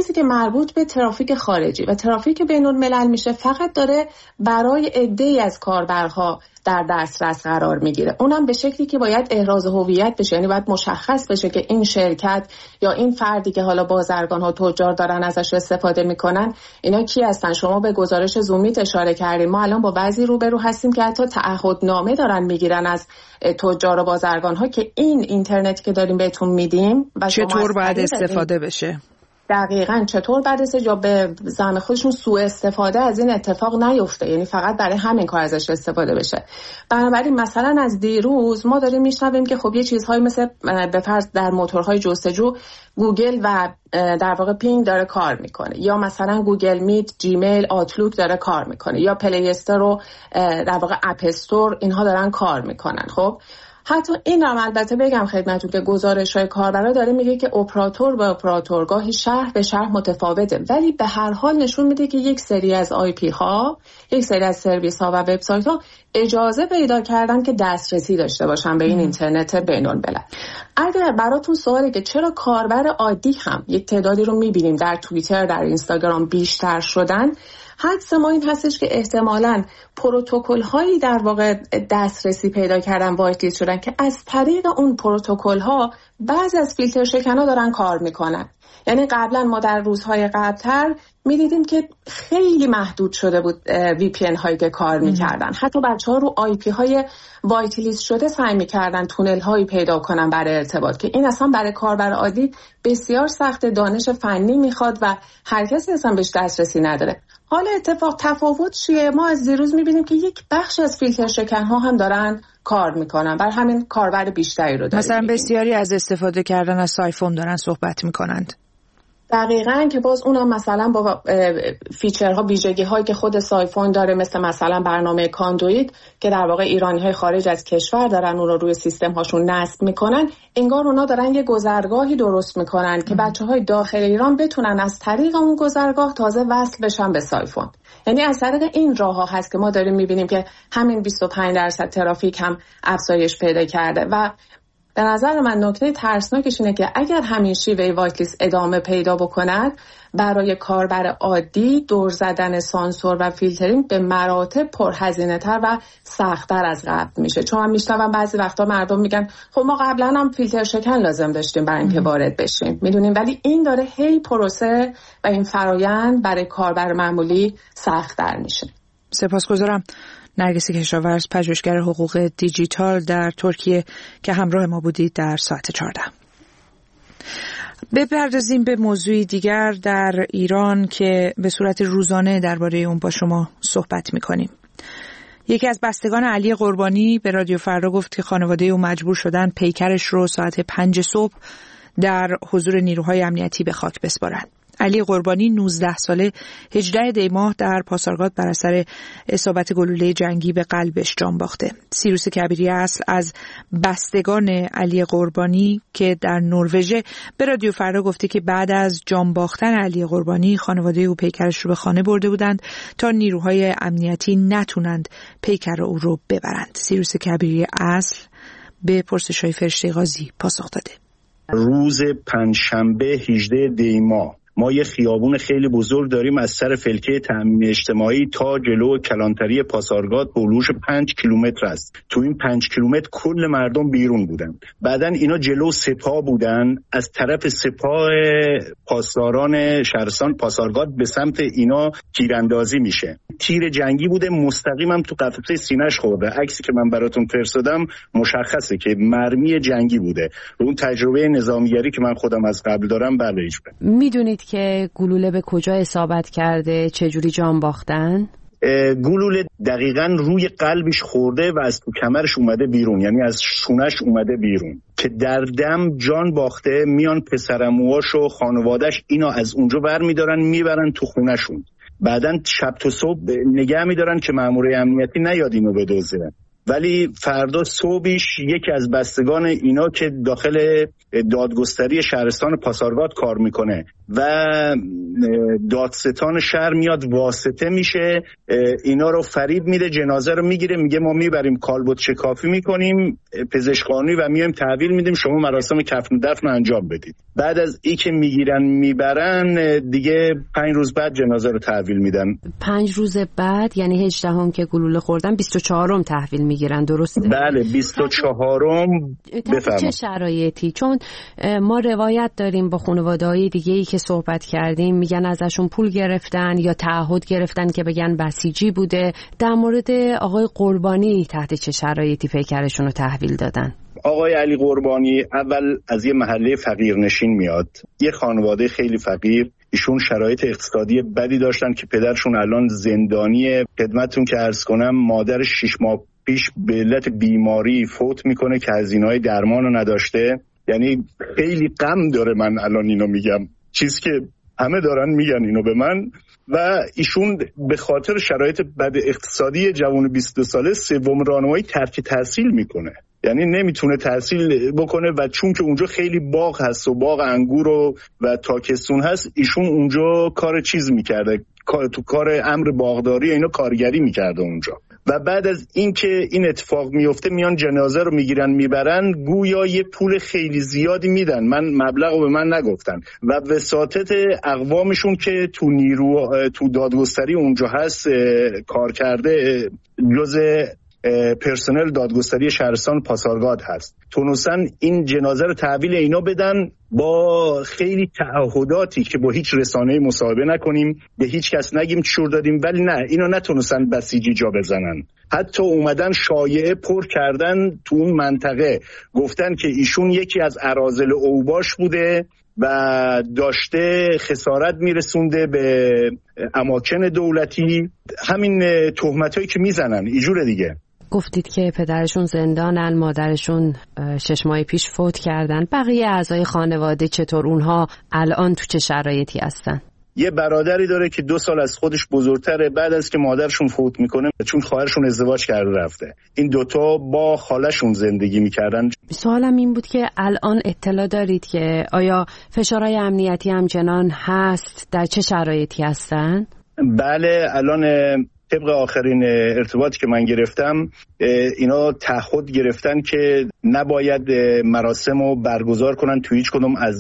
O: چیزی که مربوط به ترافیک خارجی و ترافیک بین الملل میشه فقط داره برای عده‌ای از کاربرها در دسترس قرار میگیره، اونم به شکلی که باید احراز هویت بشه، یعنی باید مشخص بشه که این شرکت یا این فردی که حالا بازرگان ها تجار دارن ازش استفاده میکنن اینا کی هستن. شما به گزارش زومیت اشاره کردیم، ما الان با بعضی روبرو هستیم که حتی تعهدنامه دارن میگیرن از تجار و بازرگان ها که این اینترنتی که داریم بهتون میدیم و
A: چطور باید استفاده بشه.
O: دقیقاً چطور بعد از یا به زعم خودشون سوء استفاده از این اتفاق نیفته، یعنی فقط برای همین کار ازش استفاده بشه. بنابراین مثلا از دیروز ما داریم میشنویم که خب یه چیزهایی مثل به فرض در موتورهای جستجو گوگل و در واقع پینگ داره کار میکنه، یا مثلا گوگل میت، جیمیل، آوتلوک داره کار میکنه، یا پلی استور و در واقع اپ استور اینها دارن کار میکنن. خب حتی این هم البته بگم خدمتتون که گزارش‌های کاربرا داره میگه که اپراتور به اپراتور گاهی شهر به شهر متفاوته، ولی به هر حال نشون میده که یک سری از آی پی ها، یک سری از سرویس ها و وبسایت ها اجازه پیدا کردن که دسترسی داشته باشن به این اینترنت بین‌الملل. اگر براتون سوالی که چرا کاربر عادی هم یک تعدادی رو میبینیم در توییتر، در اینستاگرام بیشتر شدن، حدس ما این هستش که احتمالاً پروتکل هایی در واقع دسترسی پیدا کردن، وایت لیست شدن که از طریق اون پروتکل ها بعضی از فیلتر شکن‌ها دارن کار میکنن. یعنی قبلا ما در روزهای قبلتر میدیدیم که خیلی محدود شده بود وی پی ان هایی که کار میکردن. حتی بچه ها رو آی پی های وایت لیست شده سعی میکردن تونل هایی پیدا کنن برای ارتباط، که این اصلا برای کاربر عادی بسیار سخت، دانش فنی میخواد و هر کسی اصلا بهش دسترسی نداره. حالا اتفاق تفاوت چیه؟ ما از دیروز میبینیم که یک بخش از فیلتر شکن ها هم دارن کار میکنن، بر همین کاربر بیشتری رو داریم.
A: مثلا بسیاری از استفاده کردن از سایفون دارن صحبت میکنند.
O: دقیقاً، که باز اونم مثلا با فیچرها، ویژگی هایی که خود سایفون داره، مثل مثلا برنامه کاندویت که در واقع ایرانی های خارج از کشور دارن اون رو روی سیستم هاشون نصب میکنن، انگار اونا دارن یه گذرگاهی درست میکنن که بچه های داخل ایران بتونن از طریق اون گذرگاه تازه وصل بشن به سایفون. یعنی از طریق این راه ها هست که ما داریم میبینیم که همین بیست و پنج درصد ترافیک هم افزایش پیدا کرده. و به نظر من نکته ترسناکش اینه که اگر همین شیوه وایت لیست ادامه پیدا بکند، برای کاربر عادی دور زدن سانسور و فیلترینگ به مراتب پرهزینه تر و سخت‌تر از قبل میشه. چون من میشنوم بعضی وقتا مردم میگن خب ما قبلا هم فیلتر شکن لازم داشتیم برای اینکه وارد بشیم، میدونیم، ولی این داره هی پروسه و این فرایند برای کاربر معمولی سخت‌تر میشه.
A: سپاسگزارم. نرگس کشاورز، پژوهشگر حقوق دیجیتال در ترکیه که همراه ما بودید در ساعت چهارده. بپردازیم به موضوعی دیگر در ایران که به صورت روزانه درباره اون با شما صحبت می‌کنیم. یکی از بستگان علی قربانی به رادیو فردا گفت که خانواده او مجبور شدن پیکرش رو ساعت پنج صبح در حضور نیروهای امنیتی به خاک بسپارند. علی قربانی نوزده ساله هجده دی ماه در پاسارگاد بر اثر اصابت گلوله جنگی به قلبش جان باخته. سیروس کبیری اصل از بستگان علی قربانی که در نروژ به رادیو فردا گفته که بعد از جان باختن علی قربانی خانواده او پیکرش رو به خانه برده بودند تا نیروهای امنیتی نتونند پیکر او رو ببرند. سیروس کبیری اصل به پرسش‌های فرشته غازی پاسخ داده.
P: روز پنجشنبه هجده دی ماه ما یه خیابون خیلی بزرگ داریم از سر فلکه تامین اجتماعی تا جلو کلانتری پاسارگاد، بلوش پنج کیلومتر است. تو این پنج کیلومتر کل مردم بیرون بودن. بعدن اینا جلو سپاه بودن، از طرف سپاه پاسداران شهرستان پاسارگاد به سمت اینا تیراندازی میشه. تیر جنگی بوده، مستقیما تو قفسه سینه‌اش خورده. عکسی که من براتون فرستادم مشخصه که مرمی جنگی بوده. اون تجربه نظامیگری که من خودم از قبل دارم بله هیچ.
Q: میدونید که گلوله به کجا اصابت کرده؟ چه جوری جان باختن؟
P: گلوله دقیقاً روی قلبش خورده و از تو کمرش اومده بیرون، یعنی از شونش اومده بیرون که در دم جان باخته. میان پسرعموهاش و خانواده‌اش اینا از اونجا برمی‌دارن میبرن تو خونه‌شون. بعدن شب تا صبح نگه می‌دارن که مأمور امنیتی نیاد اینو بدزدن. ولی فردا صبحش یکی از بستگان اینا که داخل دادگستری شهرستان پاسارگاد کار میکنه و دادستان شهر میاد واسطه میشه، اینا رو فریب میده، جنازه رو میگیره، میگه ما میبریم کالبد شکافی میکنیم پزشکانی و میایم تحویل میدیم، شما مراسم کفن و دفن انجام بدید. بعد از ای که میگیرن میبرن دیگه پنج روز بعد جنازه رو تحویل میدن.
Q: پنج روز بعد یعنی هجدهم که گلوله خوردن بیست و چهارم تحویل میگیرن، درسته؟
P: بله بیست و چهارم.
Q: بفرمایید. چه شرایطی؟ چون ما روایت داریم با خانواده‌های دیگه‌ای که صحبت کردیم میگن ازشون پول گرفتن یا تعهد گرفتن که بگن بسیجی بوده. در مورد آقای قربانی تحت چه شرایطی پیکرشون رو تحویل دادن؟
P: آقای علی قربانی اول از یه محله فقیرنشین میاد، یه خانواده خیلی فقیر. ایشون شرایط اقتصادی بدی داشتن که پدرشون الان زندانی. خدمتتون که عرض کنم مادرش شش ماه پیش به علت بیماری فوت میکنه که هزینه‌های درمانو نداشته. یعنی خیلی غم داره. من الان اینو میگم، چیزی که همه دارن میگن اینو به من. و ایشون به خاطر شرایط بد اقتصادی جوان بیست و دو ساله سوم راهنمایی ترک تحصیل میکنه، یعنی نمیتونه تحصیل بکنه و چون که اونجا خیلی باغ هست و باغ انگور و, و تاکستون هست، ایشون اونجا کار چیز میکرده، کار تو کار امر باغداری اینا کارگری میکرده اونجا. و بعد از اینکه این اتفاق میفته میان جنازه رو میگیرن میبرن، گویا یه پول خیلی زیادی میدن، من مبلغ رو به من نگفتن، و وساطت اقوامشون که تو نیرو تو دادگستری اونجا هست کار کرده، جزء پرسنل دادگستری شهرستان پاسارگاد هست، تونستن این جنازه رو تحویل اینا بدن با خیلی تعهداتی که با هیچ رسانه‌ای مصاحبه نکنیم، به هیچ کس نگیم چور دادیم، ولی نه، اینا نتونستن بسیجی جا بزنن. حتی اومدن شایعه پر کردن تو اون منطقه، گفتن که ایشون یکی از اراذل اوباش بوده و داشته خسارت میرسونده به اماکن دولتی. همین تهمتایی که میزنن اینجوره دیگه.
Q: گفتید که پدرشون زندانن، مادرشون شش ماه پیش فوت کردن. بقیه اعضای خانواده چطور؟ اونها الان تو چه شرایطی هستن؟
P: یه برادری داره که دو سال از خودش بزرگتره، بعد از که مادرشون فوت میکنه چون خواهرشون ازدواج کرده رفته، این دوتا با خالشون زندگی میکردن. سوالم
Q: این بود که الان اطلاع دارید که آیا فشارهای امنیتی همچنان هست؟ در چه شرایطی هستن؟
P: بله، الان طبق آخرین ارتباطی که من گرفتم اینا تعهد گرفتن که نباید مراسم رو برگزار کنن تو هیچ کدوم از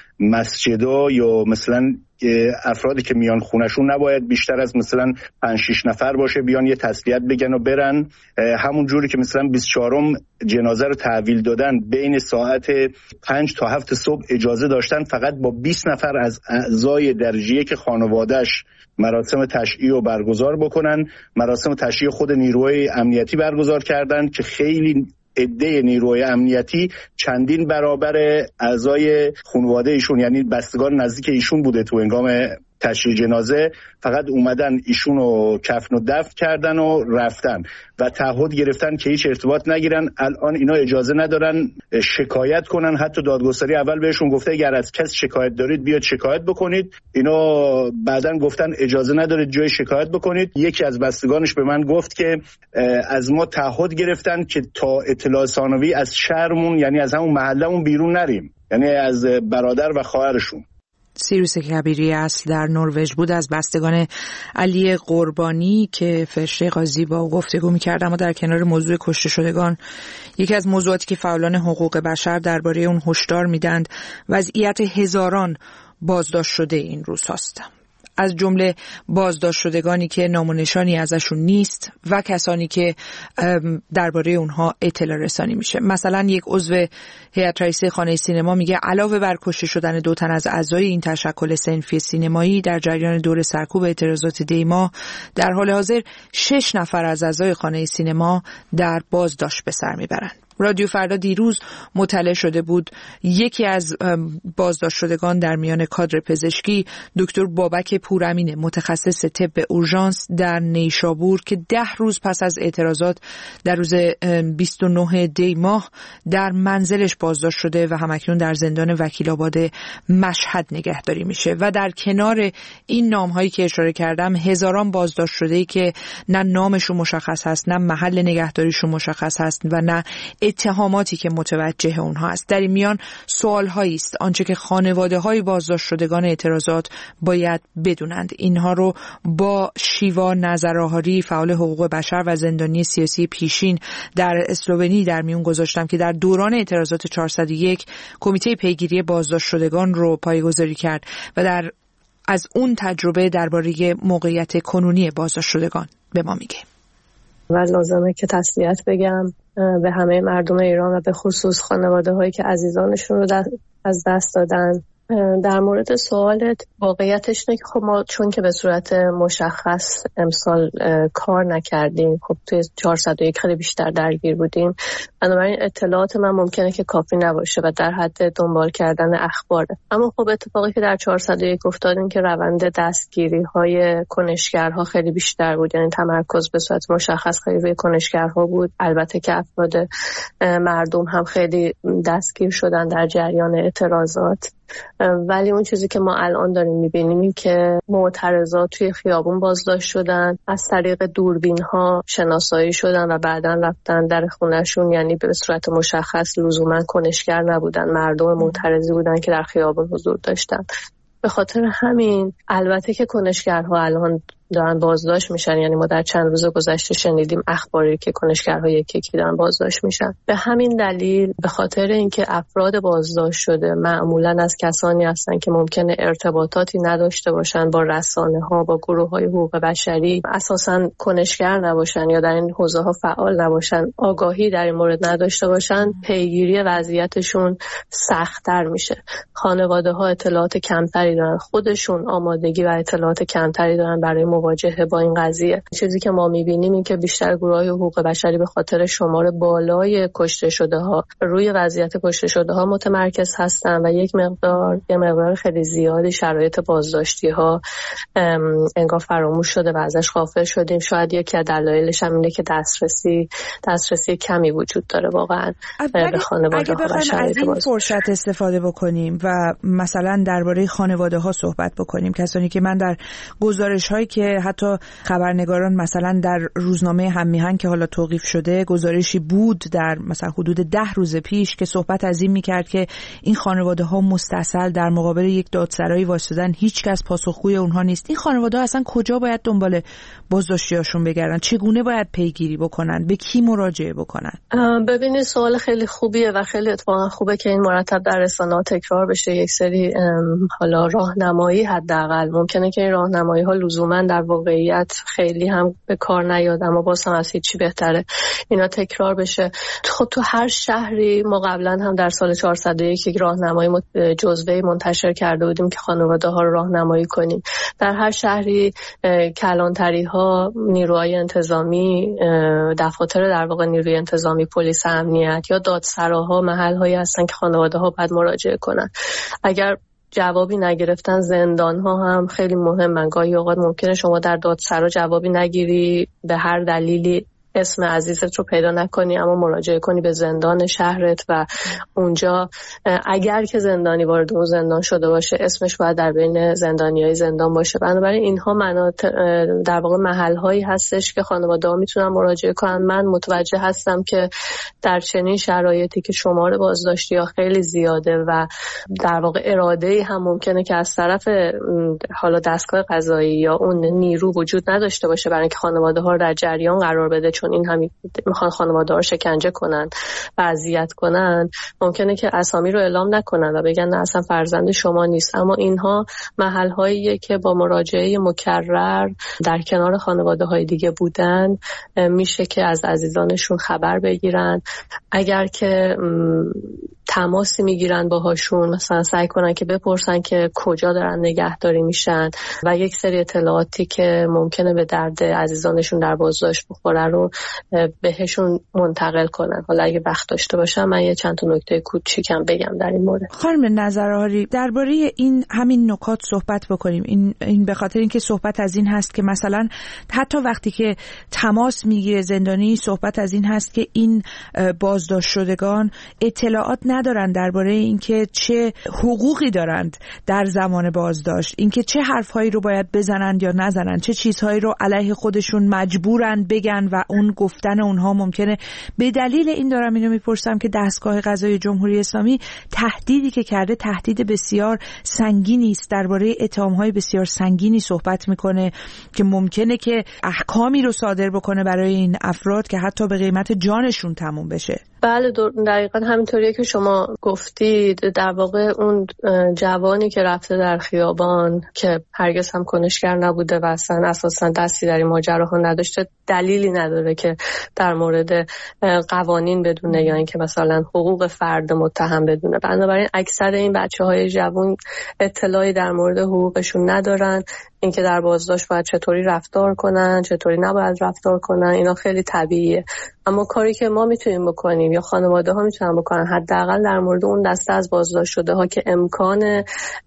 P: مسجدها، یا مثلا افرادی که میان خونشون نباید بیشتر از مثلا پنج شش نفر باشه، بیان یه تسلیت بگن و برن. همون جوری که مثلا بیست و چهارم جنازه رو تحویل دادن، بین ساعت پنج تا هفت صبح اجازه داشتن فقط با بیست نفر از اعضای درجه که خانواده‌اش مراسم تشییع رو برگزار بکنن. مراسم تشییع خود نیروهای امنیتی برگزار کردن که خیلی عده نیروهای امنیتی چندین برابر اعضای خانواده ایشون، یعنی بستگان نزدیک ایشون بوده تو هنگام تشییع جنازه، فقط اومدن ایشون رو کفن و دفن کردن و رفتن و تعهد گرفتن که هیچ ارتباط نگیرن. الان اینا اجازه ندارن شکایت کنن، حتی دادگستری اول بهشون گفته اگر از کس شکایت دارید بیاد شکایت بکنید، اینا بعدن گفتن اجازه ندارید جای شکایت بکنید. یکی از بستگانش به من گفت که از ما تعهد گرفتن که تا اطلاع ثانوی از شهرمون، یعنی از همون محلمون بیرون نریم، یعنی از برادر و خواهرشون.
A: سیروس کبیری اصل در نروژ بود از بستگان علی قربانی که فرشته قاضی با گفتگو می‌کرد. اما در کنار موضوع کشته شدگان، یکی از موضوعاتی که فعالان حقوق بشر درباره اون هشدار میدند وضعیت هزاران بازداشت شده این روزهاست، از جمله بازداشت شدگانی که نام و نشانی ازشون نیست و کسانی که درباره اونها اطلاع رسانی میشه. مثلا یک عضو هیئت رئیسه خانه سینما میگه علاوه بر کشته شدن دو تن از اعضای این تشکل صنفی سینمایی در جریان دور سرکوب اعتراضات دیما، در حال حاضر شش نفر از اعضای خانه سینما در بازداشت به سر میبرند. رادیو فردا دیروز مطلع شده بود یکی از بازداشت شدگان در میان کادر پزشکی دکتر بابک پورامین متخصص طب اورژانس در نیشابور که ده روز پس از اعتراضات در روز بیست و نه دی ماه در منزلش بازداشت شده و همکنون در زندان وکیل آباد مشهد نگهداری میشه و در کنار این نام‌هایی که اشاره کردم هزاران بازداشت شده‌ای که نه نامشون مشخص هست، نه محل نگهداریشون مشخص هست و نه اتهاماتی که متوجه اونها است. در این میان سوال‌هایی است آنچه که خانواده‌های بازداشت شدگان اعتراضات باید بدونند. اینها رو با شیوا نظرآهاری فعال حقوق بشر و زندانی سیاسی پیشین در اسلوونی در میون گذاشتم که در دوران اعتراضات چهارصد و یک کمیته پیگیری بازداشت شدگان رو پایه‌گذاری کرد و در از اون تجربه درباره موقعیت کنونی بازداشت شدگان به ما میگه.
R: و لازمه که تسلیت بگم به همه مردم ایران و به خصوص خانواده هایی که عزیزانشون رو از دست دادن. در مورد سوالت واقعیتش اینه که خب ما چون که به صورت مشخص امسال کار نکردیم، خب توی چهارصد و یک خیلی بیشتر درگیر بودیم، بنابراین اطلاعات من ممکنه که کافی نباشه و در حد دنبال کردن اخباره. اما خب اتفاقی که در چهارصد و یک افتاد این که روند دستگیری های کنشگرها خیلی بیشتر بود، یعنی تمرکز به صورت مشخص خیلی روی کنشگرها بود. البته که افراد مردم هم خیلی دستگیر شدن در جریان اعتراضات، ولی اون چیزی که ما الان داریم میبینیم این که معترضات توی خیابون بازداشت شدن، از طریق دوربین ها شناسایی شدن و بعداً رفتن در خونهشون، یعنی به صورت مشخص لزوما کنشگر نبودن، مردم معترضی بودن که در خیابون حضور داشتن. به خاطر همین البته که کنشگرها الان دارن بازداشت میشن، یعنی ما در چند روز گذشته شنیدیم اخباری که کنشگرها یکی یکی دارن بازداشت میشن. به همین دلیل به خاطر اینکه افراد بازداشت شده معمولا از کسانی هستن که ممکنه ارتباطاتی نداشته باشن با رسانه ها، با گروه های حقوق بشری، اساسا کنشگر نباشن یا در این حوزه ها فعال نباشن، آگاهی در این مورد نداشته باشن، پیگیری وضعیتشون سخت‌تر میشه. خانواده ها اطلاعات کمتری دارن، خودشون آمادگی و اطلاعات کمتری دارن برای مواجهه با این قضیه. چیزی که ما می‌بینیم این که بیشتر گروه‌های حقوق بشری به خاطر شمار بالای کشته شده‌ها روی وضعیت کشته شده‌ها متمرکز هستن و یک مقدار یک مقدار خیلی زیادی شرایط بازداشتی‌ها انگار فراموش شده و ازش غافل شدیم. شاید یکی از دلایلش هم اینه که دسترسی دسترسی کمی وجود داره واقعا به خانواده‌ها.
A: اگه بخوایم از این فرصت استفاده بکنیم و مثلا درباره خانواده‌ها صحبت بکنیم، کسانی که من در گزارش‌هایی که حتی خبرنگاران مثلا در روزنامه هممیهن که حالا توقیف شده گزارشی بود در مثلا حدود ده روز پیش که صحبت از این میکرد که این خانواده ها مستعصل در مقابل یک دادسرایی وایسادن، هیچ کس پاسخگوی اونها نیست. این خانواده ها اصلا کجا باید دنبال بازداشتیاشون بگردن؟ چگونه باید پیگیری بکنن؟ به کی مراجعه بکنن؟
R: ببینید سوال خیلی خوبیه و خیلی اتفاقا خوبه که این مرتب در رسانه‌ها تکرار بشه. یک سری حالا راهنمایی حداقل ممکنه که این راهنمایی ها لزوما در واقعیت خیلی هم به کار نیاد، اما باز هم از هیچی بهتره اینا تکرار بشه. خب تو هر شهری ما قبلا هم در سال چهارصد و یک یک راهنمایی جزوه‌ای منتشر کرده بودیم که خانواده ها رو راهنمایی کنیم. در هر شهری کلانتری ها، نیروهای انتظامی، دفاتر در واقع نیروی انتظامی، پلیس، امنیت یا دادسراها محل هایی هستن که خانواده ها باید مراجعه کنن. اگر جوابی نگرفتن زندان ها هم خیلی مهمن. گاهی اوقات ممکنه شما در دادسرا جوابی نگیری، به هر دلیلی اسم عزیزت رو پیدا نکنی، اما مراجعه کنی به زندان شهرت و اونجا اگر که زندانی وارد اون زندان شده باشه اسمش باید در بین زندانیای زندان باشه. بنابراین اینها مناطق در واقع محل‌هایی هستش که خانواده‌ها میتونن مراجعه کنن. من متوجه هستم که در چنین شرایطی که شمار بازداشتی‌ها خیلی زیاده و در واقع اراده‌ای هم ممکنه که از طرف حالا دستگاه قضایی یا اون نیرو وجود نداشته باشه برای اینکه خانواده‌ها رو در جریان قرار بده، چون این هم میخوان خانواده ها شکنجه کنن و اذیت کنن، ممکنه که اسامی رو اعلام نکنن و بگن نه اصلا فرزند شما نیست. اما اینها محل هاییه که با مراجعه مکرر در کنار خانواده های دیگه بودن میشه که از عزیزانشون خبر بگیرن. اگر که تماسی میگیرن باهاشون، مثلا سعی کنن که بپرسن که کجا دارن نگهداری میشن و یک سری اطلاعاتی که ممکنه به درد عزیزانشون در بازداشت بخوره رو بهشون منتقل کنن. حالا اگه وقت داشته باشم من یه چند تا نکته کوچیکم بگم در این مورد.
A: خانم نظرهاری درباره این همین نکات صحبت بکنیم. این این به خاطر اینکه صحبت از این هست که مثلا حتی وقتی که تماس میگیره زندانی، صحبت از این هست که این بازداشت شدگان اطلاعات ندارن درباره اینکه چه حقوقی دارند در زمان بازداشت، اینکه چه حرفهایی رو باید بزنند یا نزنند، چه چیزهایی رو علیه خودشون مجبورن بگن و اون گفتن اونها ممکنه. به دلیل این دارم اینو میپرسم که دستگاه قضایی جمهوری اسلامی تهدیدی که کرده تهدید بسیار سنگینی است، درباره اتهام‌های بسیار سنگینی صحبت میکنه که ممکنه که احکامی رو صادر بکنه برای این افراد که حتی به قیمت جانشون تموم بشه.
R: بله دقیقاً همینطوریه که شما گفتید. در واقع اون جوانی که رفته در خیابان که هرگز هم کنشگر نبوده و اصلا اساساً دستی در این ماجراها نداشته، دلیلی نداره که در مورد قوانین بدونه یا اینکه مثلا حقوق فرد متهم بدونه. بنابراین اکثر این بچه‌های جوان اطلاعی در مورد حقوقشون ندارن، اینکه در بازداشت باید چطوری رفتار کنن، چطوری نباید رفتار کنن، اینا خیلی طبیعیه. اما کاری که ما میتونیم بکنیم یا خانواده ها میتونن بکنن، حداقل در مورد اون دسته از بازداشت شده ها که امکان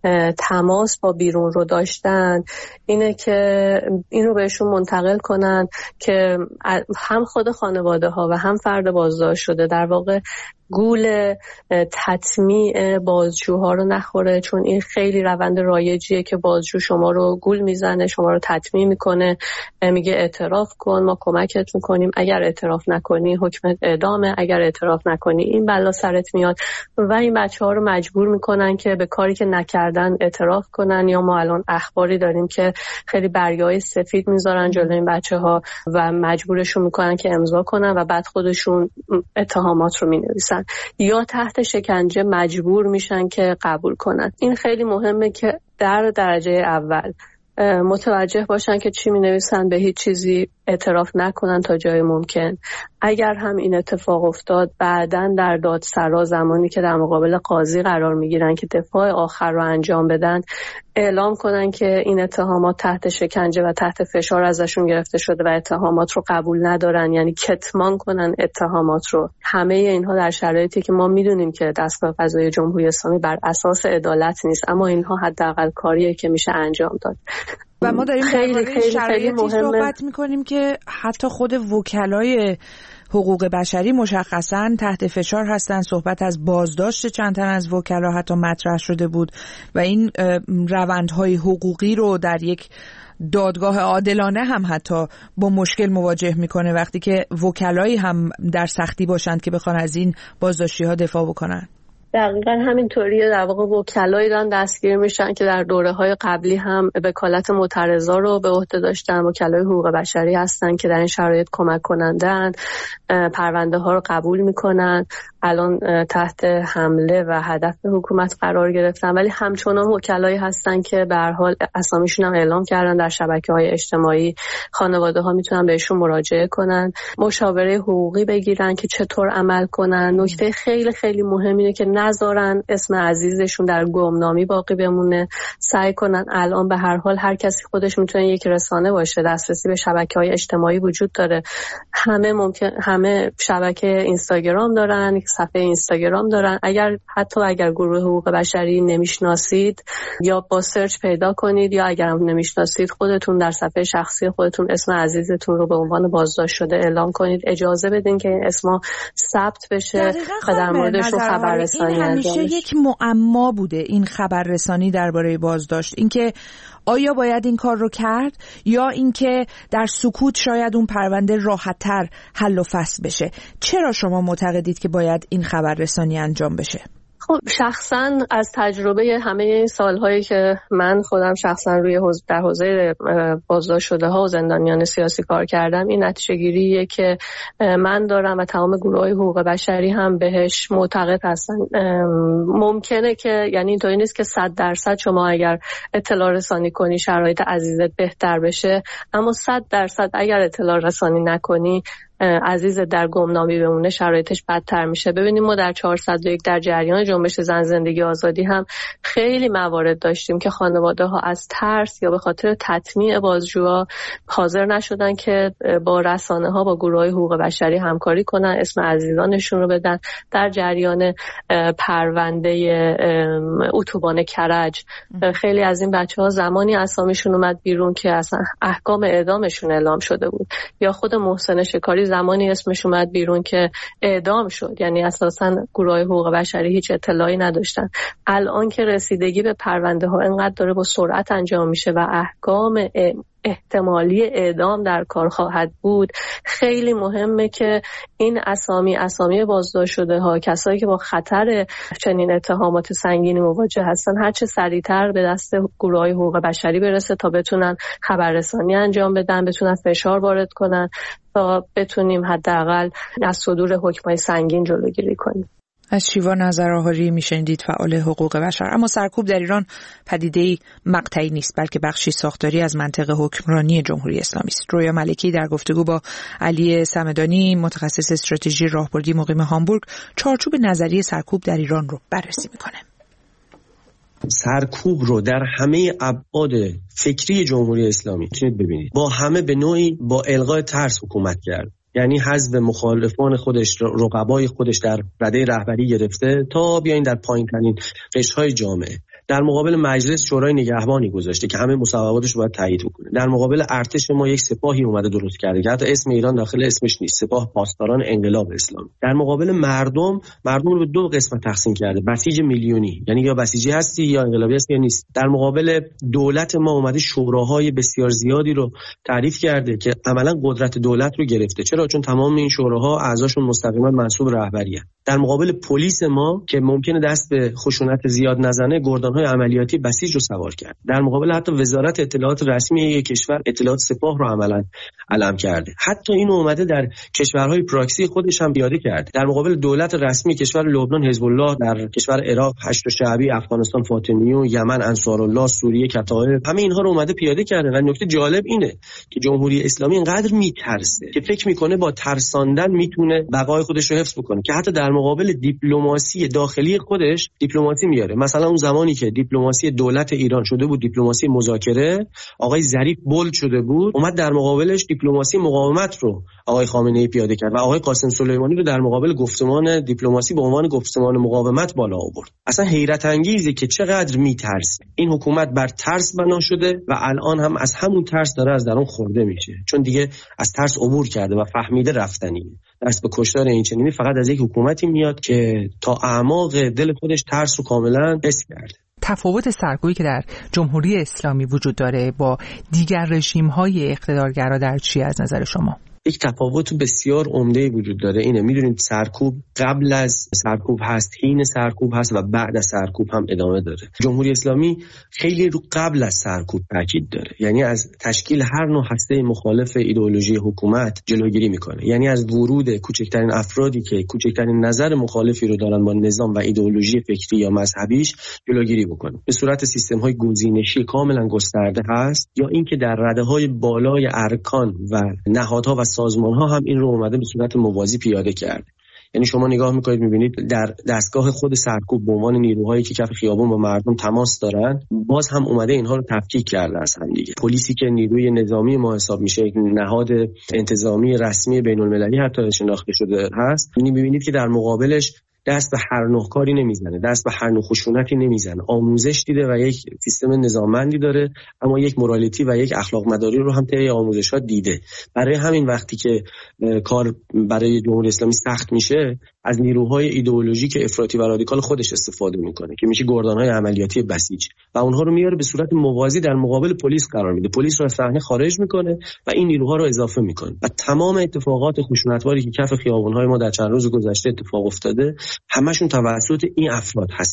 R: تماس با بیرون رو داشتن، اینه که این رو بهشون منتقل کنن که هم خود خانواده ها و هم فرد بازداشت شده در واقع گول تطمیع بازجوها رو نخوره، چون این خیلی روند رایجیه که بازجو شما رو گول میزنه، شما رو تطمیع میکنه، میگه اعتراف کن ما کمکت میکنیم، اگر اعتراف نکنی حکم اعدامه، اگر اعتراف نکنی این بلا سرت میاد و این بچه ها رو مجبور میکنن که به کاری که نکردن اعتراف کنن. یا ما الان اخباری داریم که خیلی برگه‌های سفید میذارن جلوی این بچه ها و مجبورشون میکنن که امضا کنن و بعد خودشون اتهامات رو مینویسن یا تحت شکنجه مجبور میشن که قبول کنن. این خیلی مهمه که در درجه اول متوجه باشن که چی می نویسن، به هیچ چیزی اعتراف نکنن تا جای ممکن. اگر هم این اتفاق افتاد بعداً در دادسرا زمانی که در مقابل قاضی قرار می گیرن که دفاع آخر رو انجام بدن، اعلام کنن که این اتهامات تحت شکنجه و تحت فشار ازشون گرفته شده و اتهامات رو قبول ندارن، یعنی کتمان کنن اتهامات رو. همه اینها در شرایطی که ما میدونیم که دستگاه قضایی جمهوری اسلامی بر اساس عدالت نیست، اما اینها حداقل کاریه که میشه انجام داد.
A: و ما داریم
R: خیلی خیلی
A: شرایطی صحبت میکنیم که حتی خود وکلای حقوق بشری مشخصاً تحت فشار هستن. صحبت از بازداشت چند تن از وکلا حتی مطرح شده بود و این روندهای حقوقی رو در یک دادگاه عادلانه هم حتی با مشکل مواجه میکنه وقتی که وکلایی هم در سختی باشند که بخوان از این بازداشتی ها دفاع بکنن.
R: دقیقاً همینطوریه. در واقع وکلایی دارن دستگیر میشن که در دوره‌های قبلی هم وکالت معترضا رو به عهده داشتن. وکلای حقوق بشری هستن که در این شرایط کمک کنندن، پرونده ها رو قبول میکنن، الان تحت حمله و هدف حکومت قرار گرفتن، ولی همچنان وکلایی هستن که به هر حال اسامیشون هم اعلام کردن در شبکه‌های اجتماعی. خانواده ها میتونن بهشون مراجعه کنن، مشاوره حقوقی بگیرن که چطور عمل کنن. نکته خیلی خیلی مهمیه که نذارن اسم عزیزشون در گمنامی باقی بمونه. سعی کنن، الان به هر حال هر کسی خودش میتونه یک رسانه باشه، دسترسی به شبکه‌های اجتماعی وجود داره. همه ممکن همه شبکه اینستاگرام دارن، صفحه اینستاگرام دارن. اگر حتی اگر گروه حقوق بشری نمیشناسید یا با سرچ پیدا کنید، یا اگر هم نمیشناسید خودتون در صفحه شخصی خودتون اسم عزیزتون رو به عنوان بازداشت شده اعلام کنید. اجازه بدین که این اسما ثبت بشه و در موردش رو خبررسانی انجام بشه.
A: همیشه یک معما بوده این خبررسانی درباره بازداشت، اینکه آیا باید این کار رو کرد یا اینکه در سکوت شاید اون پرونده راحت‌تر حل و فصل بشه. چرا شما معتقدید که باید این خبررسانی انجام بشه؟
R: خب شخصا از تجربه همه این سالهایی که من خودم شخصا روی حوزه در حوزه بازداشت شده ها و زندانیان سیاسی کار کردم، این نتیجه گیریه که من دارم و تمام گروه‌های حقوق بشری هم بهش معتقد هستن. ممکنه که یعنی اینطوری نیست که صد درصد شما اگر اطلاع رسانی کنی شرایط عزیزت بهتر بشه، اما صد درصد اگر اطلاع رسانی نکنی عزیز در گمنامی بمونه شرایطش بدتر میشه. ببینیم ما در چهارصد و یک در جریان جنبش زن زندگی آزادی هم خیلی موارد داشتیم که خانواده ها از ترس یا به خاطر تطمیع بازجوها حاضر نشدن که با رسانه ها با گروهای حقوق بشری همکاری کنن، اسم عزیزانشون رو بدن. در جریان پرونده اتوبان کرج خیلی از این بچه ها زمانی اسامیشون اومد بیرون که اصلا احکام اعدامشون اعلام شده بود، یا خود محسن شکاری زمانی اسمش اومد بیرون که اعدام شد، یعنی اساسا گروهای حقوق بشری هیچ اطلاعی نداشتن. الان که رسیدگی به پرونده ها انقدر داره با سرعت انجام میشه و احکام احتمالی اعدام در کار خواهد بود، خیلی مهمه که این اسامی اسامی بازداشت شده ها، کسایی که با خطر چنین اتهامات سنگینی مواجه هستن، هر چه سریعتر به دست گروهای حقوق بشری برسه تا بتونن خبررسانی انجام بدن، بتونن فشار وارد کنن تا بتونیم حداقل از صدور حکمای سنگین جلوگیری کنیم.
A: از شیوا نظرآهاری میشنیدید، فعال حقوق بشر. اما سرکوب در ایران پدیده‌ای مقطعی نیست، بلکه بخشی ساختاری از منطق حکمرانی جمهوری اسلامی است. رویا ملکی در گفتگو با علی صمدانی، متخصص استراتژی راهبردی مقیم هامبورگ، چارچوب نظریه سرکوب در ایران رو بررسی میکنه.
S: سرکوب رو در همه ابعاد فکری جمهوری اسلامی میتونید ببینید. با همه به نوعی با الغای ترس حکومت کرد. یعنی حذف مخالفان خودش، رقبای خودش در رده رهبری گرفته تا بیاین در پایین ترین قشرهای جامعه. در مقابل مجلس شورای نگهبانی گذاشته که همه مصوباتش رو باید تایید بکنه. در مقابل ارتش ما یک سپاهی اومده درست کرده که حتی اسم ایران داخل اسمش نیست، سپاه پاسداران انقلاب اسلامی. در مقابل مردم، مردم رو به دو قسمت تقسیم کرده، بسیج میلیونی، یعنی یا بسیجی هستی یا انقلابی هستی یا نیست. در مقابل دولت ما اومده شوراهای بسیار زیادی رو تعریف کرده که عملا قدرت دولت رو گرفته. چرا؟ چون تمام این شوراها اعضاشون مستقیما منصوب رهبری هستند. در مقابل پلیس ما که ممکنه دست به خشونت زیاد نزنه، گردانهای عملیاتی بسیج رو سوار کرد. در مقابل حتی وزارت اطلاعات رسمی یک کشور اطلاعات سپاه رو عملا علم کرده. حتی اینو اومده در کشورهای پراکسی خودش هم پیاده کرده. در مقابل دولت رسمی کشور لبنان حزب الله، در کشور عراق هشت شعبی، افغانستان فاطمیون، یمن انصارالله، سوریه کتائب، همه اینها رو اومده پیاده کرده. و نکته جالب اینه که جمهوری اسلامی اینقدر میترسه که فکر میکنه با ترساندن میتونه بقای خودش رو حفظ بکنه، که حتی در مقابل دیپلماسی داخلی خودش دیپلماسی میاره. مثلا اون زمانی که دیپلماسی دولت ایران شده بود دیپلماسی مذاکره، آقای ظریف بولد شده بود، اومد در مقابلش دیپلماسی مقاومت رو آقای خامنه‌ای پیاده کرد و آقای قاسم سلیمانی رو در مقابل گفتمان دیپلماسی به عنوان گفتمان مقاومت بالا آورد. اصلا حیرت انگیزه که چقدر میترسه. این حکومت بر ترس بنا شده و الان هم از همون ترس داره از درون خورده میشه، چون دیگه از ترس عبور کرده و فهمیده رفتنیه. دست به کشتار این چنینی فقط از یک حکومتی میاد که تا اعماق دل خودش ترس رو کاملا حس کرده.
T: تفاوت سرکوبی که در جمهوری اسلامی وجود داره با دیگر رژیم‌های اقتدارگرا در چی از نظر شما؟
S: یک تفاوت بسیار عمده وجود داره. اینه، میدونید سرکوب قبل از سرکوب هست، حین سرکوب هست و بعد از سرکوب هم ادامه داره. جمهوری اسلامی خیلی رو قبل از سرکوب تاکید داره، یعنی از تشکیل هر نوع هسته مخالف ایدئولوژی حکومت جلوگیری میکنه، یعنی از ورود کوچکترین افرادی که کوچکترین نظر مخالفی رو دارن با نظام و ایدئولوژی فکری یا مذهبیش جلوگیری بکنه. به صورت سیستم‌های گزینشی کاملا گسترده هست، یا اینکه در رده‌های بالای ارکان و نهادها و سازمان ها هم این رو اومده به صورت موازی پیاده کرده. یعنی شما نگاه میکنید میبینید در دستگاه خود سرکوب به عنوان نیروهایی که کف خیابون با مردم تماس دارن، باز هم اومده اینها رو تفکیک کرده از هم دیگه. پلیسی که نیروی نظامی ما حساب میشه، یک نهاد انتظامی رسمی بین المللی حتی شناخته شده هست، یعنی میبینید که در مقابلش دست به هر نوع کاری نمیزنه، دست به هر نوع خشونتی نمیزنه. آموزش دیده و یک سیستم نظاممندی داره، اما یک مورالیتی و یک اخلاق مداری رو هم طی آموزش‌ها دیده. برای همین وقتی که کار برای جمهوری اسلامی سخت میشه، از نیروهای ایدئولوژیک افراطی و رادیکال خودش استفاده میکنه که میشه گردانهای عملیاتی بسیج، و اونها رو میاره به صورت موازی در مقابل پلیس قرار میده. پلیس رو از صحنه خارج میکنه و این نیروها رو اضافه میکنه و تمام اتفاقات خشونتباری که کف خیابون‌های ما در چند روز گذشته اتفاق افتاده، همشون توسط این افراد هستن.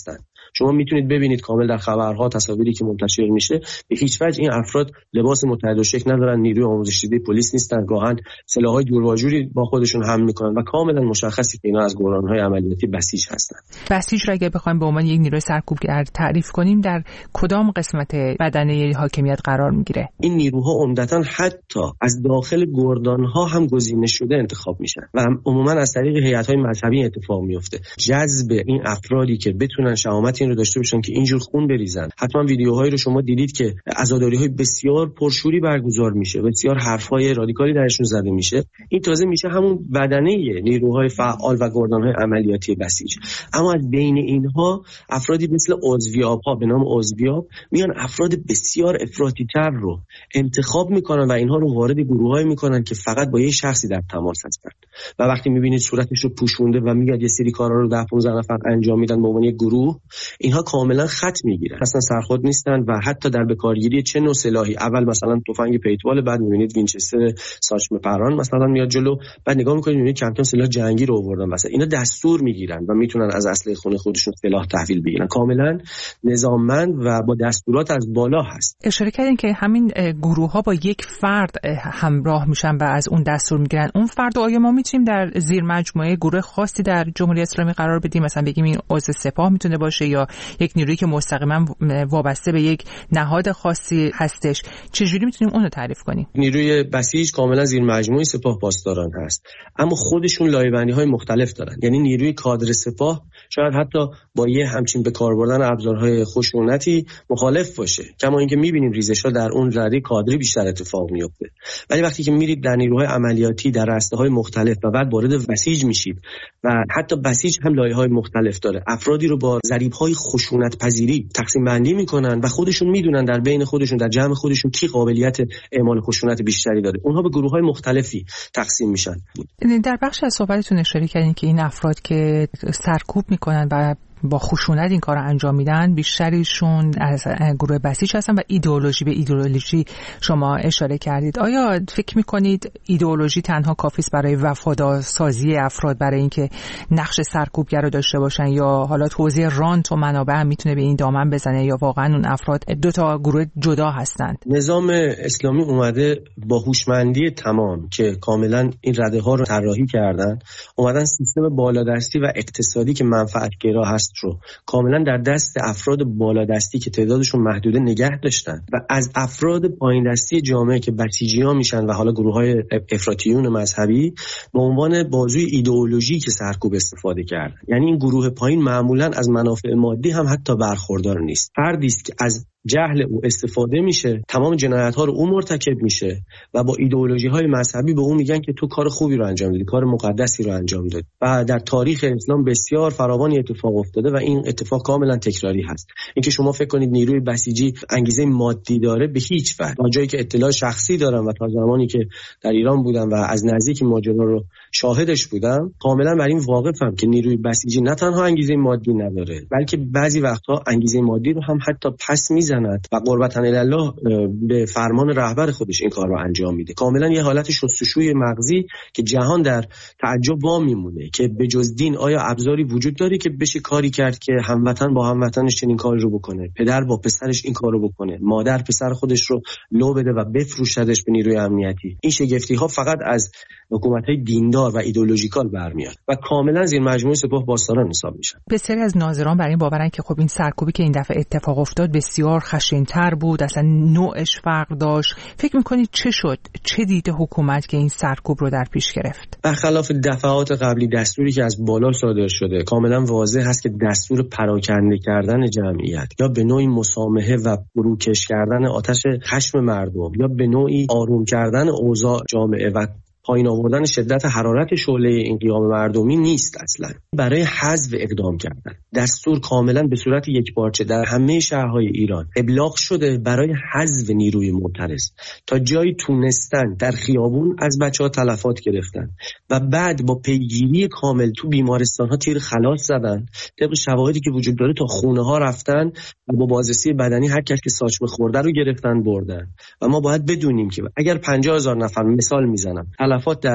S: شما میتونید ببینید کامل در خبرها تصاویری که منتشر میشه، به هیچ وجه این افراد لباس متحد الشکل ندارن، نیروی آموزش دیده پلیس نیستن، گاهن سلاح‌های جور و جوری با خودشون حمل میکنن و کاملا مشخصه که اینا از گروه‌های عملیاتی بسیج هستن.
T: بسیج را اگه بخوایم به عنوان یک نیروی سرکوبگر تعریف کنیم، در کدام قسمت بدنه حاکمیت قرار میگیره؟
S: این نیروها عمدتاً حتی از داخل گردان‌ها هم گزینه شده انتخاب میشن و عموما از طریق هیئت‌های مذهبی اتفاق میفته. جذب این افرادی که بتونن شهامت این رو داشته باشن که اینجور خون بریزن. حتما ویدیوهایی رو شما دیدید که عزاداری‌های بسیار پرشوری برگزار میشه، بسیار حرفای رادیکالی درشون زده میشه. این تازه میشه همون بدنه نیروهای فعال و گردان‌های عملیاتی بسیج. اما از بین اینها افرادی مثل عضویاب‌ها به نام عضویاب میان افراد بسیار افراطی‌تر رو انتخاب میکنن و اینها رو وارد گروه‌هایی میکنن که فقط با یه شخصی در تماس هستن و وقتی میبینید صورتش رو پوشونده و میاد یه سری کارا رو ده پانزده نفر انجام میدن به عنوان یک گروه، اینها کاملا خط میگیرن، اصلا سرخود نیستن و حتی در بکارگیری چه نوع سلاحی، اول مثلا تفنگ پیتوال، بعد میبینید وینچستر ساچمه پران مثلا میاد جلو، بعد نگاه میکنید میبینید کم کم سلاح جنگی رو آوردن مثلا. اینا دستور میگیرن و میتونن از اسلحه خونه خودشون سلاح تحویل بگیرن، کاملا نظاممند و با دستورات از بالا هست.
T: اشاره کردین که همین گروه ها با یک فرد همراه میشن و از اون دستور میگیرن. اون فرد آیا ما میتونیم در زیر مجموعه گروه خاصی در جمهوری اسلامی قرار بدیم؟ مثلا بگیم این عضو سپاه میتونه باشه یا یک نیرویی که مستقیما وابسته به یک نهاد خاصی هستش. چجوری میتونیم اون رو تعریف کنیم؟
S: نیروی بسیج کاملا زیر مجموعه سپاه پاسداران هست، اما خودشون لایه‌بندی‌های مختلف دارن. یعنی نیروی کادر سپاه شاید حتی با یه همچین به کار بردن ابزارهای خشونتی مخالف باشه، کما اینکه می‌بینیم ریزش‌ها در اون رده کادری بیشتر اتفاق میفته. ولی وقتی که میرید در نیروهای عملیاتی در رسته‌های مختلف و بعد وارد بسیج میشید و حتی بسیج هم لایه‌های مختلف داره، افرادی رو با ضریب‌های خشونت پذیری تقسیم بندی میکنن و خودشون میدونن در بین خودشون در جمع خودشون کی قابلیت اعمال خشونت بیشتری داره، اونها به گروه‌های مختلفی تقسیم میشن.
T: در بخش از صحبتتون اشاره کردین که این افراد که سرکوب میکنن و با خشونت این کار رو انجام میدن بیشتریشون از گروه بسیج هستن و ایدئولوژی به ایدئولوژی شما اشاره کردید. آیا فکر میکنید ایدئولوژی تنها کافی است برای وفادارسازی افراد برای اینکه نقش سرکوبگر رو داشته باشن، یا حالا توزیع رانت و منابع هم میتونه به این دامن بزنه، یا واقعا اون افراد دو تا گروه جدا هستند؟
S: نظام اسلامی اومده با هوشمندی تمام که کاملا این رده ها رو طراحی کردن، اومدن سیستم بالادستی و اقتصادی که منفعتگرا هست رو کاملا در دست افراد بالادستی که تعدادشون محدوده نگه داشتن و از افراد پایین دستی جامعه که بسیجی‌ها میشن و حالا گروه‌های افراطیون مذهبی به عنوان بازوی ایدئولوژی که سرکوب استفاده کردن. یعنی این گروه پایین معمولا از منافع مادی هم حتی برخوردار نیست، فردی است که از جهل او استفاده میشه، تمام جنایت‌ها رو او مرتکب میشه و با ایدئولوژی‌های مذهبی به او میگن که تو کار خوبی رو انجام دادی، کار مقدسی رو انجام دادی. و در تاریخ اسلام بسیار فراوانی اتفاق افتاده و این اتفاق کاملا تکراری هست. اینکه شما فکر کنید نیروی بسیجی انگیزه مادی داره، به هیچ وجه. تا جایی که اطلاع شخصی دارم و تا زمانی که در ایران بودم و از نزدیک ماجرا رو شاهدش بودم، کاملا بر این واقفم که نیروی بسیجی نه تنها انگیزه مادی نداره، بلکه بعضی وقتها انگیزه مادی رو هم حتی پس میزند و قربتن الله به فرمان رهبر خودش این کار رو انجام میده. کاملا یه حالت شستشوی مغزی که جهان در تعجب وا میمونه که به جز دین آیا ابزاری وجود داره که بشه کاری کرد که هموطن با هموطنش چنین کاری رو بکنه، پدر با پسرش این کار رو بکنه، مادر پسر خودش رو لو بده و بفروشدش به نیروی امنیتی. این شگفتی ها فقط از حکومت‌های دیندار و ایدئولوژیکال برمیاد و کاملا زیر مجموعه سپاه پاسداران حساب میشن.
T: بسیاری از ناظران برای این باورن که خب این سرکوبی که این دفعه اتفاق افتاد بسیار خشن‌تر بود، اصلا نوعش فرق داشت. فکر می‌کنید چه شد؟ چه دید حکومت که این سرکوب رو در پیش گرفت؟
S: برخلاف دفعات قبلی دستوری که از بالا صادر شده کاملا واضح هست که دستور پراکنده کردن جمعیت یا به نوعی مسامحه و فروکش کردن آتش خشم مردم یا به نوعی آروم کردن اوضاع جامعه و پایین آوردن شدت حرارت شعله این قیام مردمی نیست. اصلا برای حذف اقدام کردن دستور کاملا به صورت یکپارچه در همه شهرهای ایران ابلاغ شده برای حذف نیروی معترض. تا جایی تونستن در خیابون از بچه‌ها تلفات گرفتن و بعد با پیگیری کامل تو بیمارستان‌ها تیر خلاص زدن. طبق شواهدی که وجود داره تا خونه‌ها رفتن و با بازرسی بدنی هر کس که ساچمه خورده رو گرفتن بردن. و ما باید بدونیم که اگر پنجاه هزار نفر، مثال میزنم، تلفات در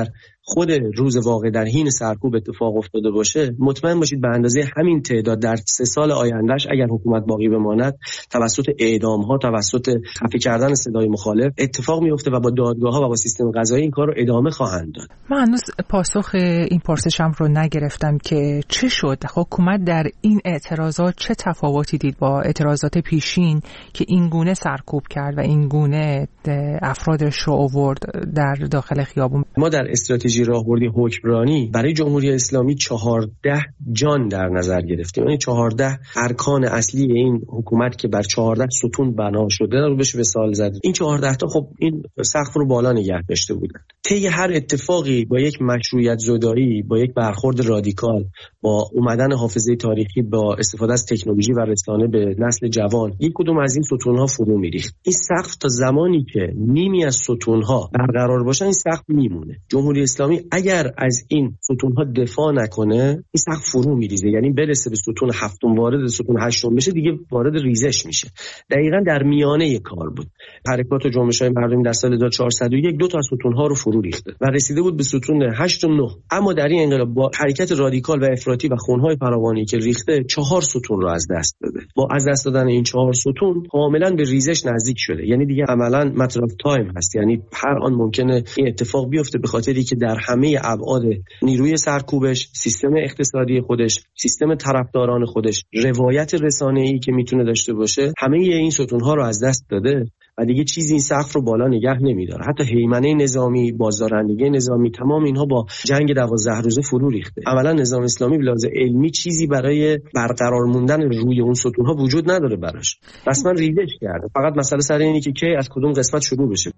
S: خود روز واقع در حین سرکوب اتفاق افتاده باشه، مطمئن باشید به اندازه همین تعداد در سه سال آیندهش اگر حکومت باقی بماند توسط اعدام ها، توسط خفه کردن صدای مخالف اتفاق میفته و با دادگاه ها و با سیستم قضایی این کار رو ادامه خواهند داد.
T: من هنوز پاسخ این پرسشم رو نگرفتم که چه شد حکومت در این اعتراضات چه تفاوتی دید با اعتراضات پیشین که این گونه سرکوب کرد و این گونه افرادش رو آورد در داخل خیابون.
S: ما در استراتژی راهبردی حکمرانی برای جمهوری اسلامی چهارده جان در نظر گرفتیم، یعنی چهارده ارکان اصلی این حکومت که بر چهارده ستون بنا شده رو بشه به سال زدیم. این چهارده تا خب این سقف رو بالا نگه داشته بودن. طی هر اتفاقی با یک مشروعیت زدایی، با یک برخورد رادیکال، با اومدن حافظه تاریخی، با استفاده از تکنولوژی و رسانه به نسل جوان، یک کدوم از این ستون‌ها فرو می‌ریخت. این سقف تا زمانی که نیمی از ستون‌ها برقرار باشن این سقف میمونه. جمهوری اسلامی اگر از این ستون‌ها دفاع نکنه این سقف فرو میریزه، یعنی برسه به ستون هفتم وارد ستون هشتم بشه دیگه وارد ریزش میشه. دقیقاً در میانه کار بود. حرکات و جنبش‌های مردمی در سال هزار و چهارصد و یک دو تا از ستون‌ها رو فرو ریخته و رسیده بود به ستون هشت و نه. اما در این انقلاب با حرکت رادیکال و افراطی و خونهای فراوانی که ریخته چهار ستون رو از دست داده. با از دست دادن این چهار ستون کاملا به ریزش نزدیک شده، یعنی دیگه عملاً ماتر اف تایم هست، یعنی هر آن ممکنه این اتفاق بیفته به خاطری که در همه ابعاد نیروی سرکوبش، سیستم اقتصادی خودش، سیستم طرفداران خودش، روایت رسانه‌ای که میتونه داشته باشه، همه این ستون‌ها رو از دست داده و دیگه چیزی این سقف رو بالا نگه نمیداره. حتی هیمنه نظامی، بازدارندگی نظامی، تمام اینها با جنگ دوازده روزه فرو ریخته. عملا نظام اسلامی به لحاظ علمی چیزی برای برقرار موندن روی اون ستون‌ها وجود نداره براش. رسما ریزش کرده. فقط مسئله سر اینه که کی از کدوم قسمت شروع بشه.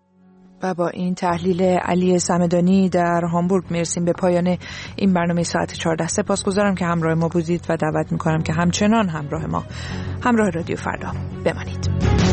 A: و با این تحلیل علی صمدانی در هامبورگ میرسیم به پایان این برنامه ساعت چهارده. سپاسگزارم که همراه ما بودید و دعوت میکنم که همچنان همراه ما، همراه رادیو فردا بمانید.